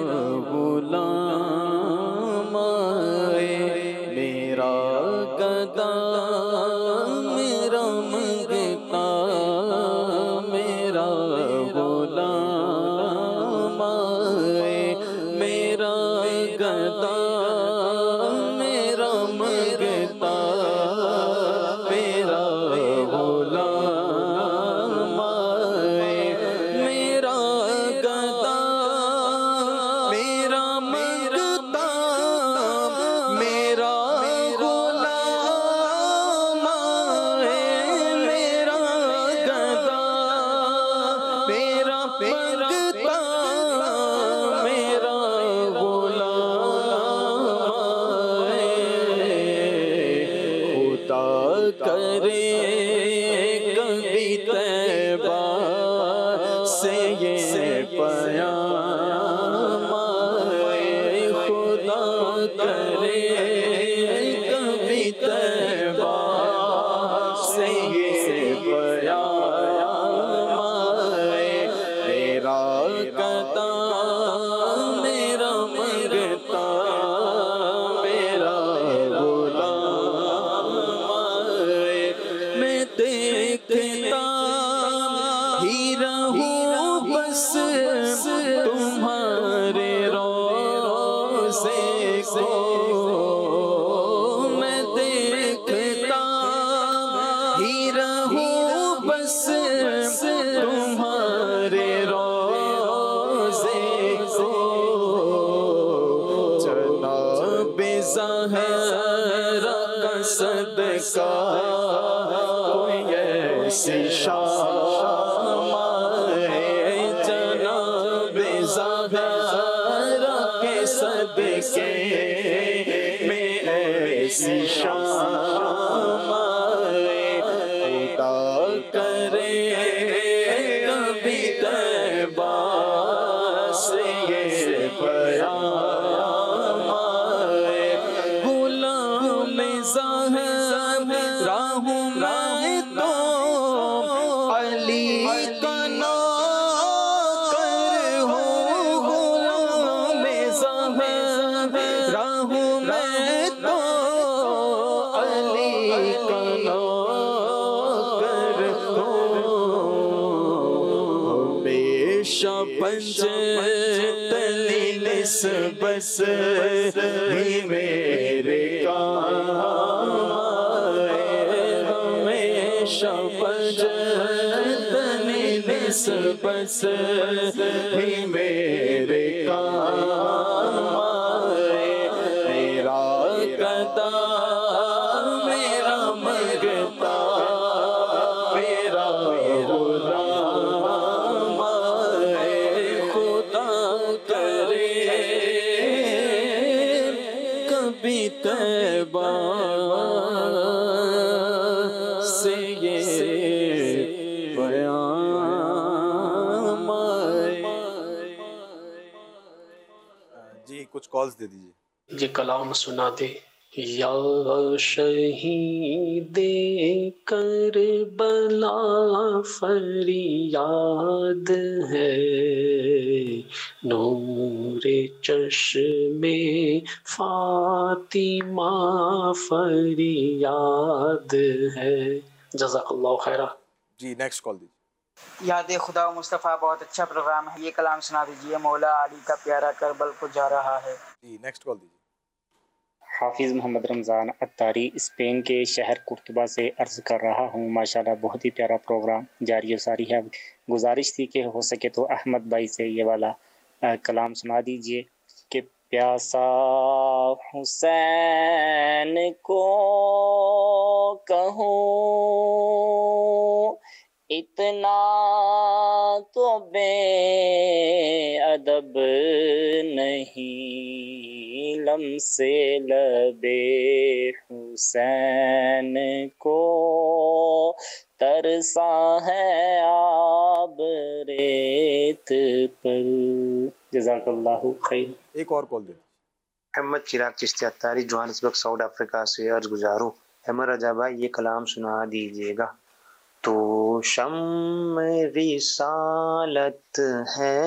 غلام آئے میرا قدم میرا منگتا میرا غلام آئے میرا قدم میرا منگتا میرا غلام آئے میرا قدم میرا منگتا میرا غلام آئے میرا قدم میرا منگتا میرا غلام آئے خدا کرے کبھی طیبہ سے یہ پیام آئے خدا کرے کبھی طیبہ سے یہ پیام آئے میرا قدم میرا منگتا زہرا کا صدقہ کوئی ایسی شام آئے جناب زہرا کے صدقے میں ایسی شام آئے خدا کرے کبھی طیبہ سے یہ پیام آئے غلام زہرا ہوں میں تو علی کا نوکر ہوں غلام زہرا ہوں میں تو علی کا نوکر ہوں ہمیشہ پنج تلی نسبت ہی میرے کام آئے ہمیشہ پنج تلی نسبت ہی میرے کام آئے میرا گدا میرا مگتا میرا غلام آئے خدا کرے کبھی طیبہ سے یہ پیام آئے. جی کچھ کالز دے دیجیے. یہ کلام سنا دے. یا شہید کربلا فریاد ہے نور چشم فاطمہ فریاد ہے. جزاک اللہ خیرہ. جی نیکسٹ کال دیجیے. یاد خدا و مصطفیٰ بہت اچھا پروگرام ہے. یہ کلام سنا دیجیے. مولا علی کا پیارا کربل کو جا رہا ہے. جی نیکسٹ کال دیجیے. حافظ محمد رمضان عطاری اسپین کے شہر قرطبہ سے عرض کر رہا ہوں. ماشاءاللہ بہت ہی پیارا پروگرام جاری و ساری ہے. گزارش تھی کہ ہو سکے تو احمد بھائی سے یہ والا کلام سنا دیجئے کہ پیاسا حسین کو کہوں اتنا تو بے ادب نہیں لمسے لبے حسین کو ترسا ہے آب ریت پر. جزاک اللہ خیر. ایک اور کال دے. Muhammad Chiragh Chishti Attari Johannesburg South Africa سے عرض گزار ہوں. احمد رضا بھائی یہ کلام سنا دیجیے گا. تو شمع رسالت ہے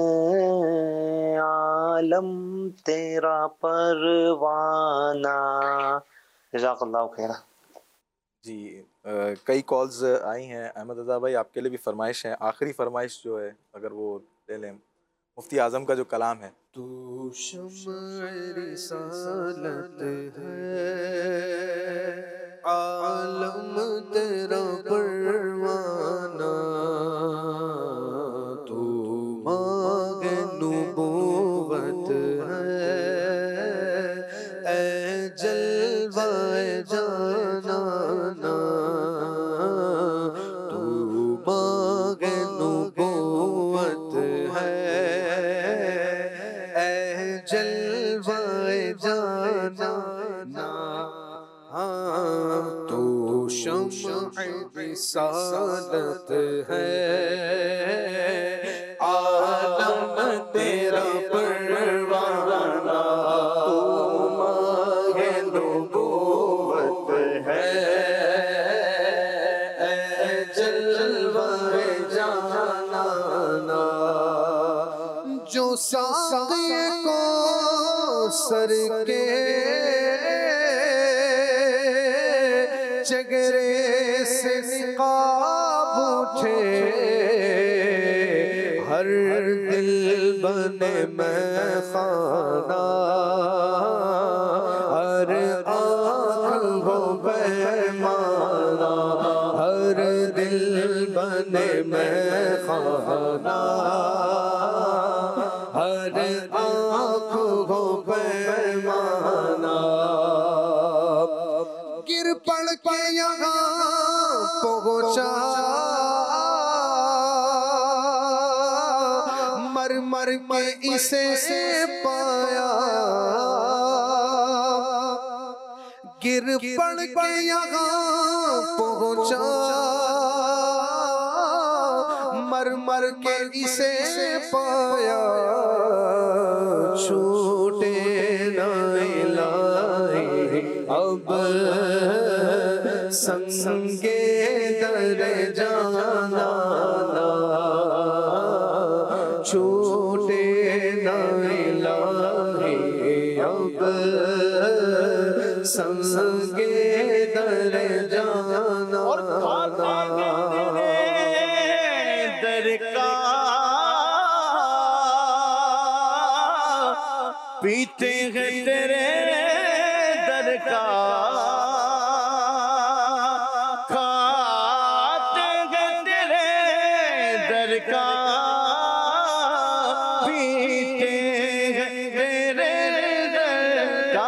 عالم تیرا پروانہ. جزاک اللہ خیر. جی کئی کالز آئی ہیں. احمد رضا بھائی آپ کے لیے بھی فرمائش ہے. آخری فرمائش جو ہے اگر وہ لے لیں. مفتی اعظم کا جو کلام ہے. تو شمع رسالت ہے عالم تیرا پروانہ تو مانگ نبوت ہے اے جلوہ جانانا تو مانگ نبوت ہے اے جلوہ جانانا. تو شمع رسالت ہے عالم تیرا پروانہ تو مانگ نبوت ہے اے جلوہ جانانا. جو ساقی کو سر کے چگرے سے نقاب اٹھے ہر دل بنے میں خانہ ہر آنکھ ہو پیمانہ ہر دل بنے میں خانہ ہر آنکھ ہو پیمانہ. کے یہاں پہنچا مر مر کے اسے پایا گر پڑ کے یہاں پہنچا مر مر کے اسے پایا چھوٹے نہ الہی اب سنگے در جانا چھوٹے نہ الہی اب سنگے در جانا اور در کا پیتے ہیں تیرے در کا کھاتے ہیں تیرے در کا پیتے ہیں تیرے در کا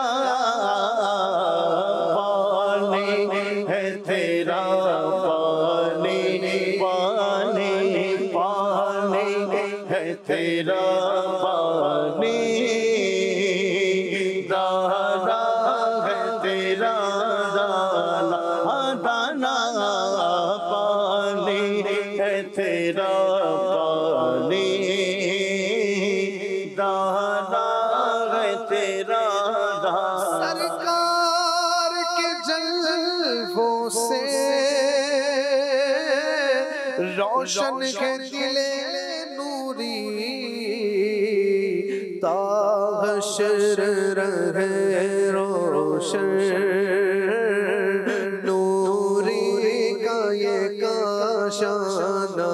پانی ہے تیرا پانی پانی پانی ہے تیرا پانی دانا ہے تیرا دانا دانا پانی ہے تیرا پانی دانا ہے تیرا دانا سرکار کے جلووں سے روشن ہے دل نوری تا حشر رہے روشن نوری کا یہ کاشانہ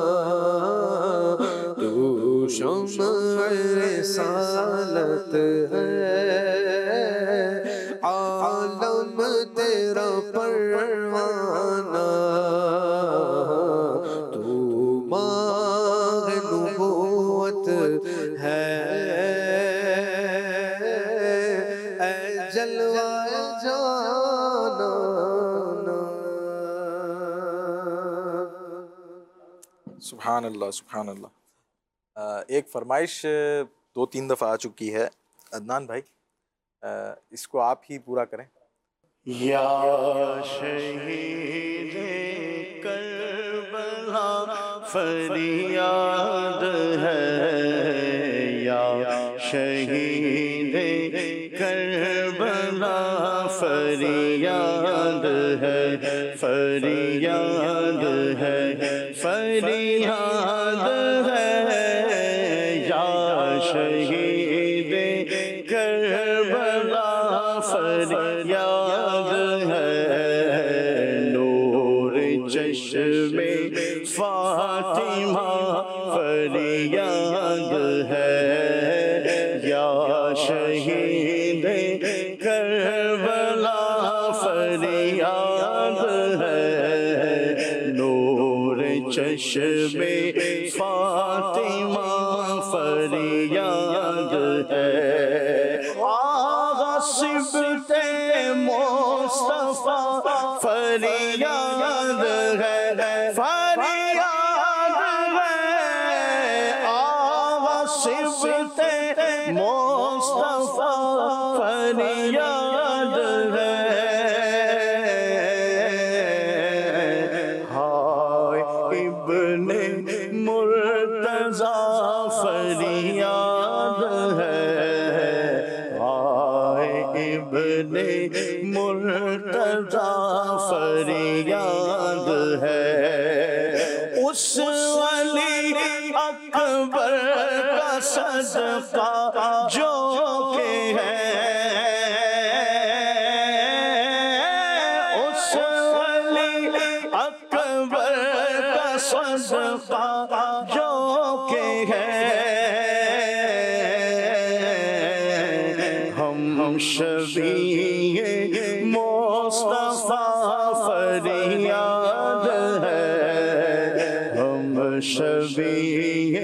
تو شمع رسالت ہے عالم تیرا پروانہ تو ماہ نبوت ہے اے جلوہ جانا سبحان اللہ سبحان اللہ. ایک فرمائش 2-3 دفعہ آ چکی ہے. عدنان بھائی اس کو آپ ہی پورا کریں. یا شہید کربلا فریاد ہے یا شہید کربلا فریاد ہے فریاد ہے فریاد ہے یا شہید کربلا فریاد ہے نور چشم فاطمہ فریاد ہے یا شہید کربلا فریاد ہے نور چشم فاطمہ فریاد ہے صبت مصطفیٰ فریاد ہے فریاد ہے آغا صبت مصطفیٰ فریاد ہے ہائے ابن مرتضیٰ فریاد ہے ابن مرتضیٰ فریاد ہے اس ولی اکبر کا صدقہ جو کہ ہے اس ولی اکبر کا صدقہ جو کہ ہے ہم شبیہ مصطفیٰ فریاد ہے ہم شبیہ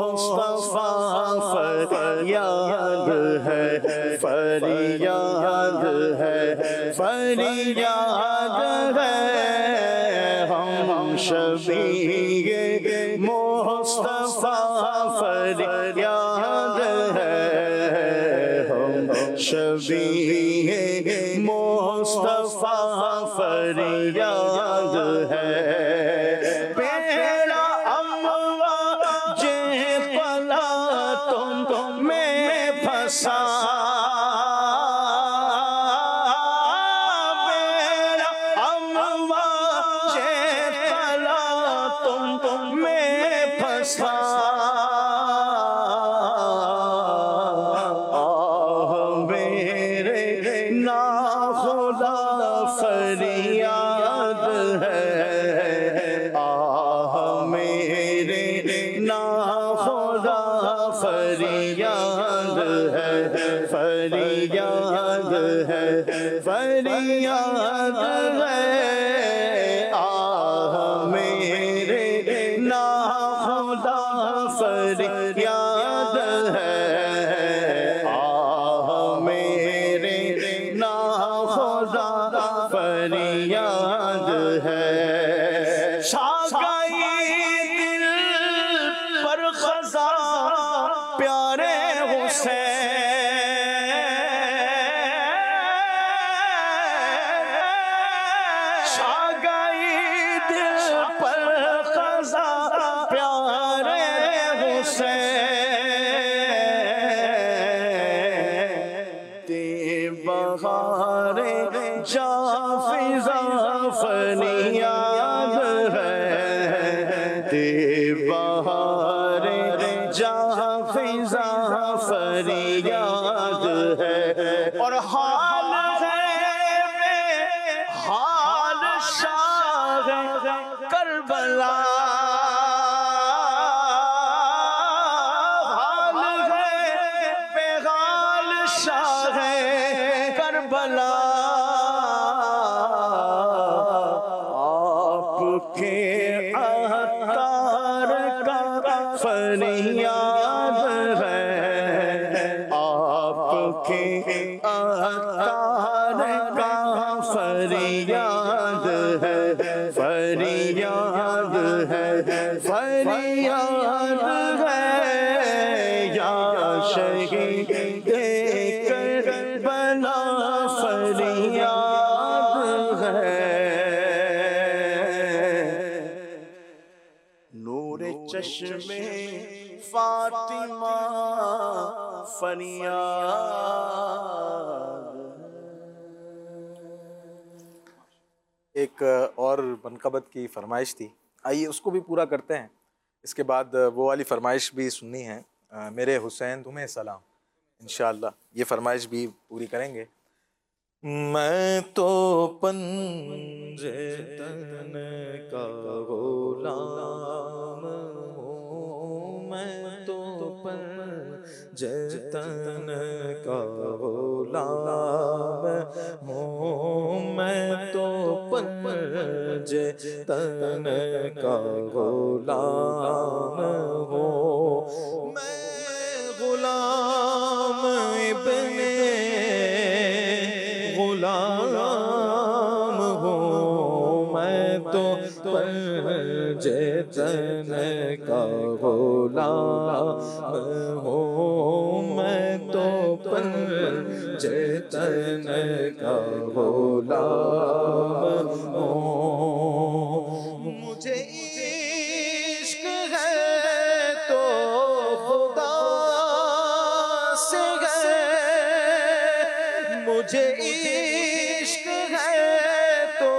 مصطفیٰ فریاد ہے فریاد ہے فریاد ہے ہم شفیع مصطفیٰ فریاد ہے ہم شفیع مصطفیٰ فریاد ہے بیڑا امواج پلا تم میں پھنسا بیڑا امواج پلا تم میں پھنسا فریاد ہے آہ میرے ناخدا فریاد ہے فریاد ہے فریاد ہے آہ میرے ناخدا فریاد ہے آہ میرے ناخدا فریاد ہے چھا گئی دل پر خزاں پیارے حسین چھا گئی دل پر خزاں پیارے حسین دے بہار جا فضا فریاد ہے دے بہار جا فضا فریاد ہے اور حال ہے بے حال شاہ کربلا حال ہے بے حال شاہ کربلا کے عطار کا فریاد ہے آپ کے عطار کا فریاد ہے فریاد ہے فریاد ہے یا شہید کربلا فریاد ہے چشم فاطمہ فریاد ایک اور منقبت کی فرمائش تھی، آئیے اس کو بھی پورا کرتے ہیں. اس کے بعد وہ والی فرمائش بھی سننی ہے، میرے حسین تمہیں سلام. انشاءاللہ یہ فرمائش بھی پوری کریں گے. میں تو پنجتن کا غلام ہوں، میں تو پنجتن کا غلام ہوں، میں تو پنجتن کا غلام ہوں، میں غلام ابن غلام ہوں، میں تو پنجتن کا غلام ہوں، میں تو پنجتن کا غلام ہوں. مجھے عشق ہے تو خدا سے ہے، مجھے عشق ہے تو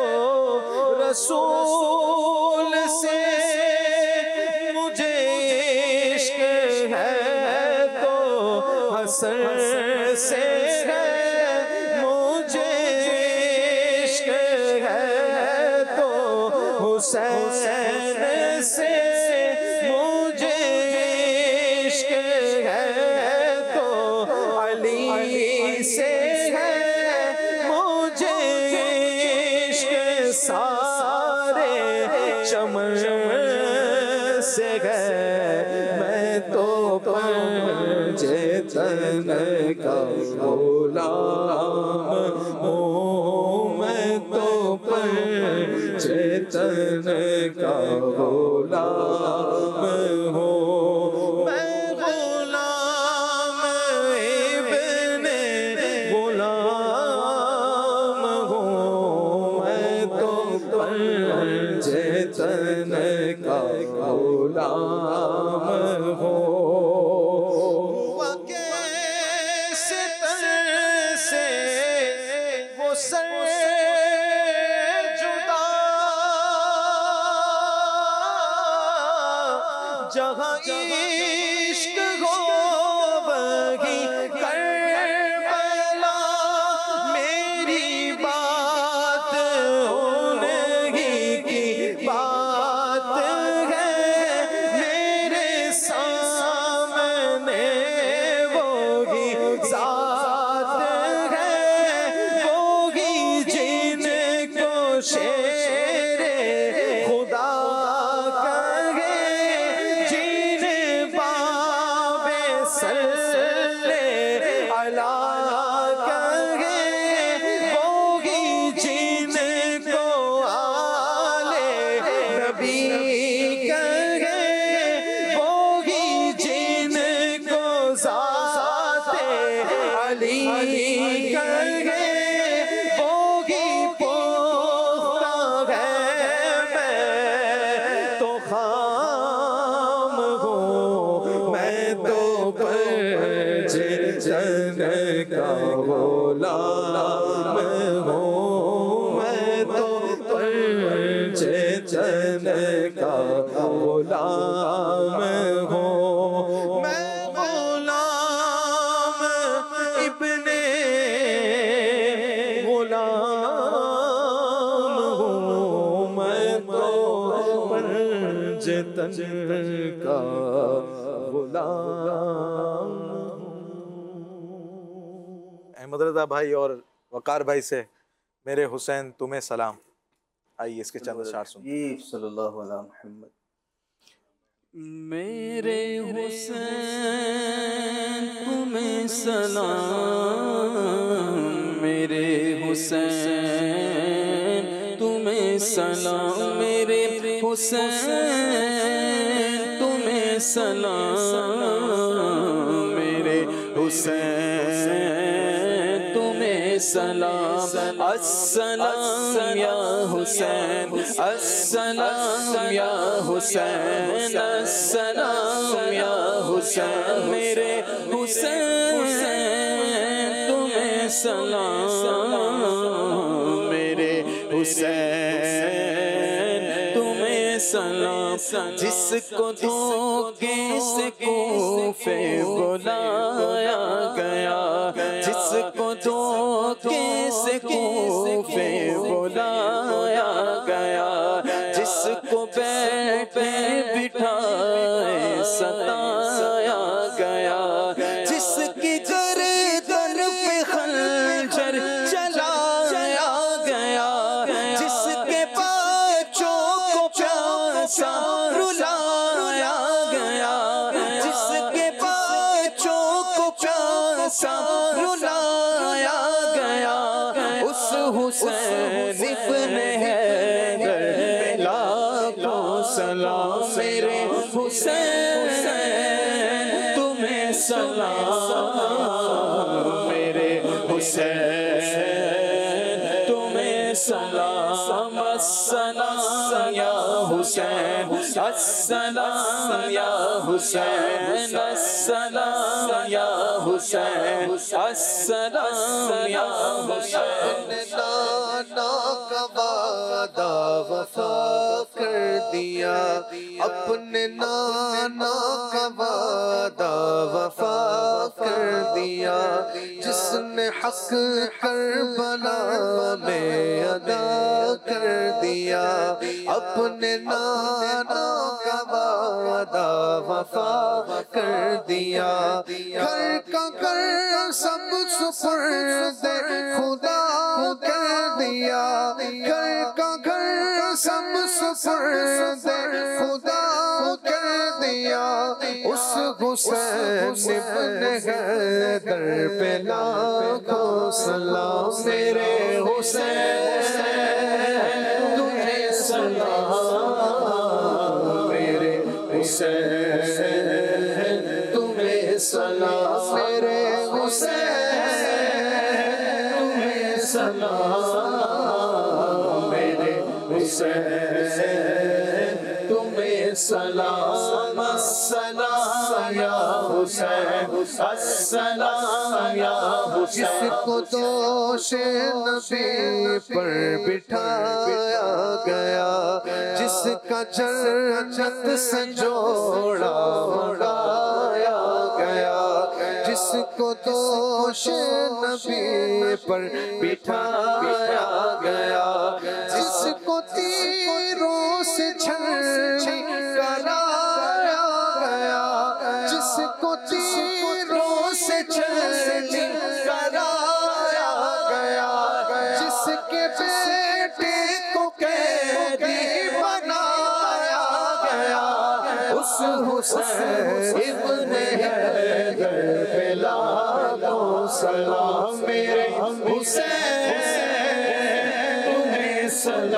رسول سے، مجھے عشق ہے تو حسن سے ہے، مجھے عشق ہے تو حسین سے، مجھے عشق ہے تو علی سے ہے، مجھے عشق سارے چمن سے ہے. میں تو پنجتن کا غلام جہاں عشق ہو وہی کربلا، میری بات انہی کی بات ہے، میرے سامنے وہی ذات ہے، وہی جن کو شیر خدا کہے، جن باب صلی علیہ کہے، وہی جن کو آل نبی کہے، وہی جن کو ذات علی کہے، وہی پختہ ہے، میں تو خام ہوں، میں تو پرچ جن کا غلام ہوں، میں تو پرچ جن کا غلام ہوں، میں غلام ابن غلام ہوں، میں تو پرچ تن کا غلام ہوں۔ احمد رضا بھائی اور وقار بھائی سے میرے حسین تمہیں سلام، آئیے اس کے چند اشعار سنیں۔ صلی اللہ علیہ محمد۔ میرے حسین تمہیں سلام، میرے حسین تمہیں سلام، میرے حسین تمہیں سلام، میرے حسین تمہیں سلام، السلام یا حسین، السلام یا حسین، السلام یا حسین، میرے حسین تمہیں سلام، میرے حسین تمہیں سلام، جس کو دھوکے سے کوفے بلایا گیا، جس کو دھوکے سے کوفے بلایا گیا، جس کو بیٹھے بٹھائے ستایا گیا، جس کی گردن پہ خنجر چلایا گیا، جس کے بچوں کو پیاسا رلایا گیا، جس کے بچوں کو پیاسا رلایا گیا، اس حسین ابن حیدر پہ لاکھوں سلام، میرے حسین تمہیں سلام، میرے حسین تمہیں سلام، السلام یا حسین، السلام یا حسین، السلام یا حسین، السلام یا حسین۔ نانا کا وعدہ وفا کر دیا، اپنے نانا کا وعدہ وفا کر دیا، جس نے حق کربلا میں ادا کر دیا، اپنے نانا کا وعدہ وفا کر دیا، گھر کا گھر سب سپرد خدا کر دیا، گھر کا گھر سب سپرد خدا کر دیا، اس حسین ابن حیدر پہ لاکھوں سلام، میرے حسین تمہیں سلام، میرے حسین تمہیں سلام، میرے حسین تمہیں سلام، میرے حسین تمہیں سلام، السلام یا حسین، السلام یا حسین، جس کو دوش نبی پر بٹھایا گیا، جس کا جنت سے جوڑا منگایا گیا، جس کو دوش نبی پر بٹھایا گیا، جس کو تیروں سے چھلنی کرایا گیا، جس کو تیروں سے چھلنی کرایا گیا، جس کے بیٹے کو قیدی بنایا گیا، اس حسین ابن حیدر پہ لاکھوں سلام میرے حسین، تمہیں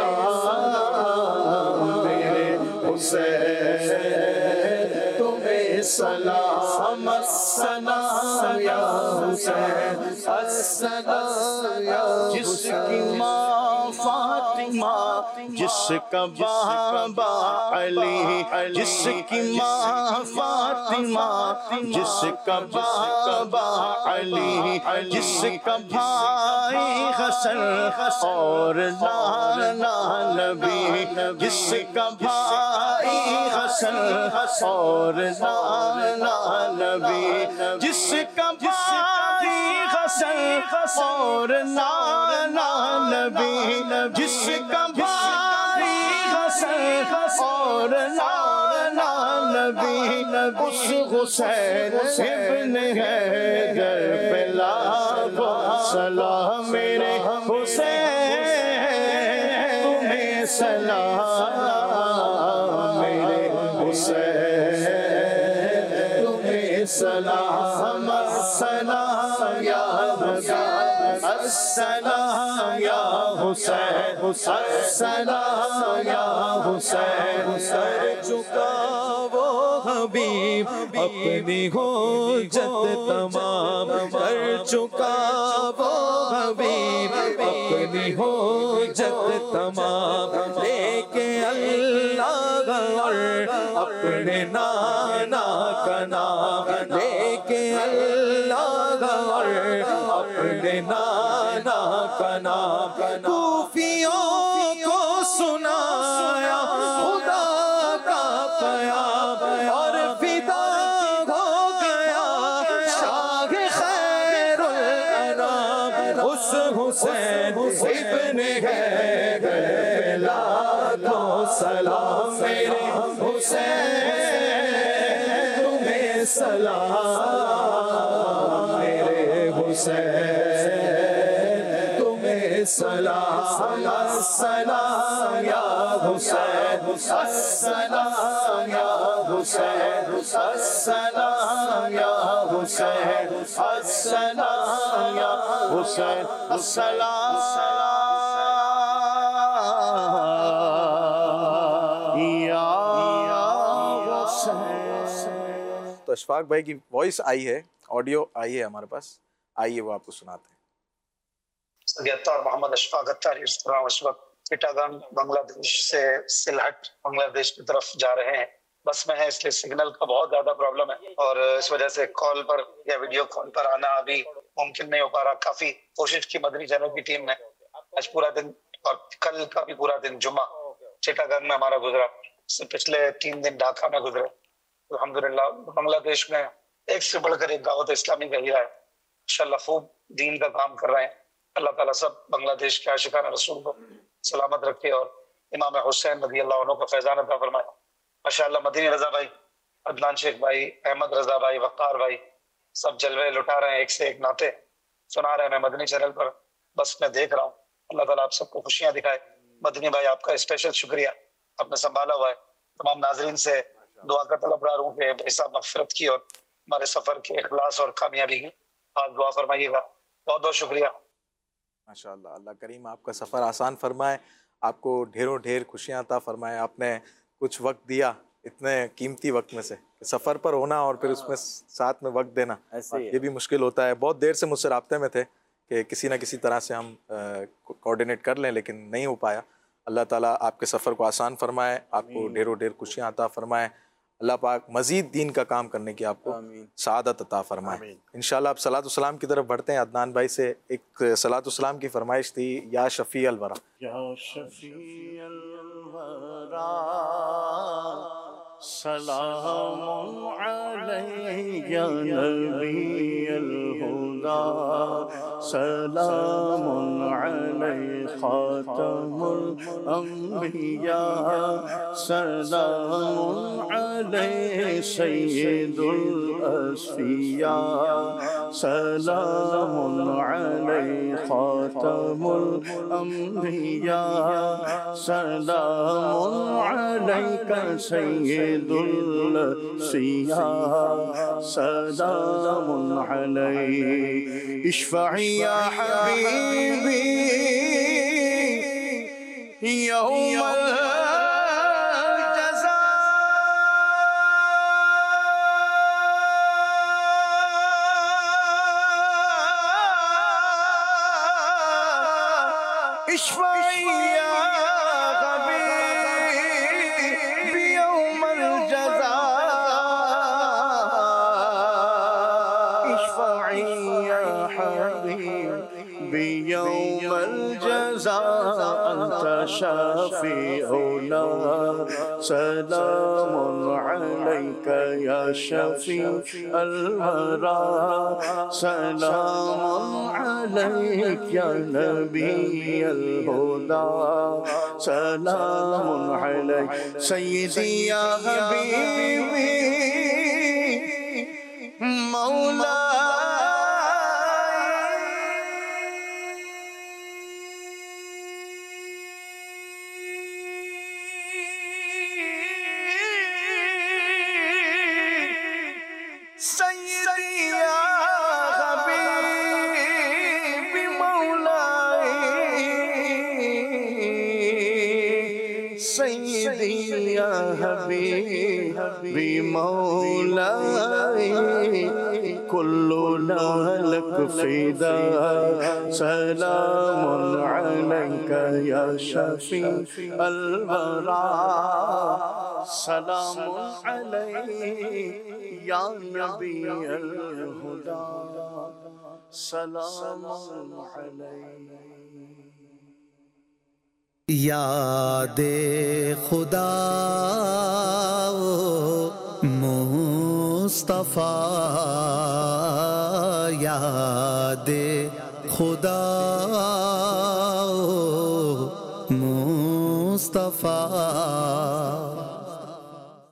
سلام میرے حسین، تمہیں سلام، السلام یا حسین، السلام یا جس کی ماں فاطمہ، جس کا بابا علی، جس کی ماں فاطمہ، جس کا بابا علی، جس کا بھائی حسن اور لالا نبی، جس کا بھائی حسن اور لالا نبی، جس کا بھائی حسن اور لالا نبی، جس کا بھائی حسن اور لالا نبی، اس حسین ابن حیدر پہ لاکھوں سلام میرے حسین، تمہیں سلام میرے حسین، تمہیں سلام، السلام یا حسین، السلام یا حسین، السلام یا حسین، سر جھکا وہ حبیب اپنی حجت تمام کر چکا، وہ حبیب اپنی حجت تمام لے کے اللہ اور اپنے نانا کا نام، لے کے اللہ اور اپنے نانا کا نام، کوفیوں کو سنایا خدا کا پیام اور فدا ہو گیا شاہ خیر الانام، اس حسین ابن حیدر پہ لاکھوں سلام میرے حسین، تمہیں سلام میرے حسین، تمہیں سلام، السلام یا حسین، السلام یا حسین، السلام یا حسین، السلام یا حسین، السلام یا حسین۔ تو اشفاق بھائی کی وائس آئی ہے، آڈیو آئی ہے ہمارے پاس، آئیے وہ آپ کو سناتے ہیں۔ سید اتار محمد اشفاق اتاری اس وقت چٹاگانگ بنگلہ دیش سے سلہٹ بنگلہ دیش کی طرف جا رہے ہیں، بس میں ہے اس لیے سگنل کا بہت زیادہ پرابلم ہے اور اس وجہ سے کال پر یا ویڈیو کال پر آنا ابھی ممکن نہیں ہو پا رہا۔ کافی کوشش کی مدنی چینل کی ٹیم نے، آج پورا دن اور کل کا بھی پورا دن جمعہ چٹاگانگ میں ہمارا گزرا، اس سے پچھلے 3 دن ڈھاکہ میں گزرے۔ الحمدللہ بنگلہ دیش میں ایک سے بڑھ کر ایک دعوت اسلامی کا ہیرا ہے، انشاءاللہ خوب دین کا کام کر رہے ہیں۔ اللہ تعالیٰ سب بنگلہ دیش کے عاشقان رسول کو سلامت رکھے اور امام حسین رضی اللہ عنہ کا فیضان عطا فرمائے۔ ماشاءاللہ مدنی رضا بھائی، عدنان شیخ بھائی، احمد رضا بھائی، وقار بھائی سب جلوے لٹا رہے ہیں، ایک سے ایک نعتیں سنا رہے ہیں۔ میں مدنی چینل پر بس میں دیکھ رہا ہوں، اللہ تعالیٰ آپ سب کو خوشیاں دکھائے۔ مدنی بھائی آپ کا اسپیشل شکریہ، آپ نے سنبھالا ہوا ہے۔ تمام ناظرین سے دعا کا طلبگار ہوں کہ بے حساب مغفرت کی اور ہمارے سفر کے اخلاص اور کامیابی کی خاص دعا فرمائیے گا۔ بہت بہت شکریہ۔ ماشاءاللہ، اللہ کریم آپ کا سفر آسان فرمائے، آپ کو ڈھیروں ڈھیر خوشیاں عطا فرمائے۔ آپ نے کچھ وقت دیا اتنے قیمتی وقت میں سے، سفر پر ہونا اور پھر اس میں ساتھ میں وقت دینا یہ بھی مشکل ہوتا ہے۔ بہت دیر سے مجھ سے رابطے میں تھے کہ کسی نہ کسی طرح سے ہم کوآرڈینیٹ کر لیں، لیکن نہیں ہو پایا۔ اللہ تعالیٰ آپ کے سفر کو آسان فرمائے، آپ کو ڈھیروں ڈھیر خوشیاں عطا فرمائے۔ اللہ پاک مزید دین کا کام کرنے کی آپ کو سعادت عطا فرمائے۔ انشاءاللہ اب صلاۃ والسلام کی طرف بڑھتے ہیں۔ عدنان بھائی سے ایک صلاۃ والسلام کی فرمائش تھی، یا شفیع الورا۔ یا شفیع الورا الورى سلام عليك يا نبي الهدى سلام عليك خاتم الأنبياء سلام عليك سيد الأصفياء سلام عليك خاتم الأنبياء سلام عليك سيد الأصفياء سلام عليك اشفعي يا حبيبي يوم اشفعي يا حبيبي يوم الجزاء اشفعي يا حبيبي يوم الجزاء أنت شفيعنا سلام عليك يا شفيع الورى سلام عليك يا نبي الهدى سلام عليك سيدي يا حبيبي مولاي سيدي يا حبيبي مولاي سيدي يا حبيبي مولاي كلنا لك فداء سلام عليك يا شفيع الورى سلام عليك يا نبي الهدى سلام عليك یاد خدا مصطفیٰ یاد خدا مصطفیٰ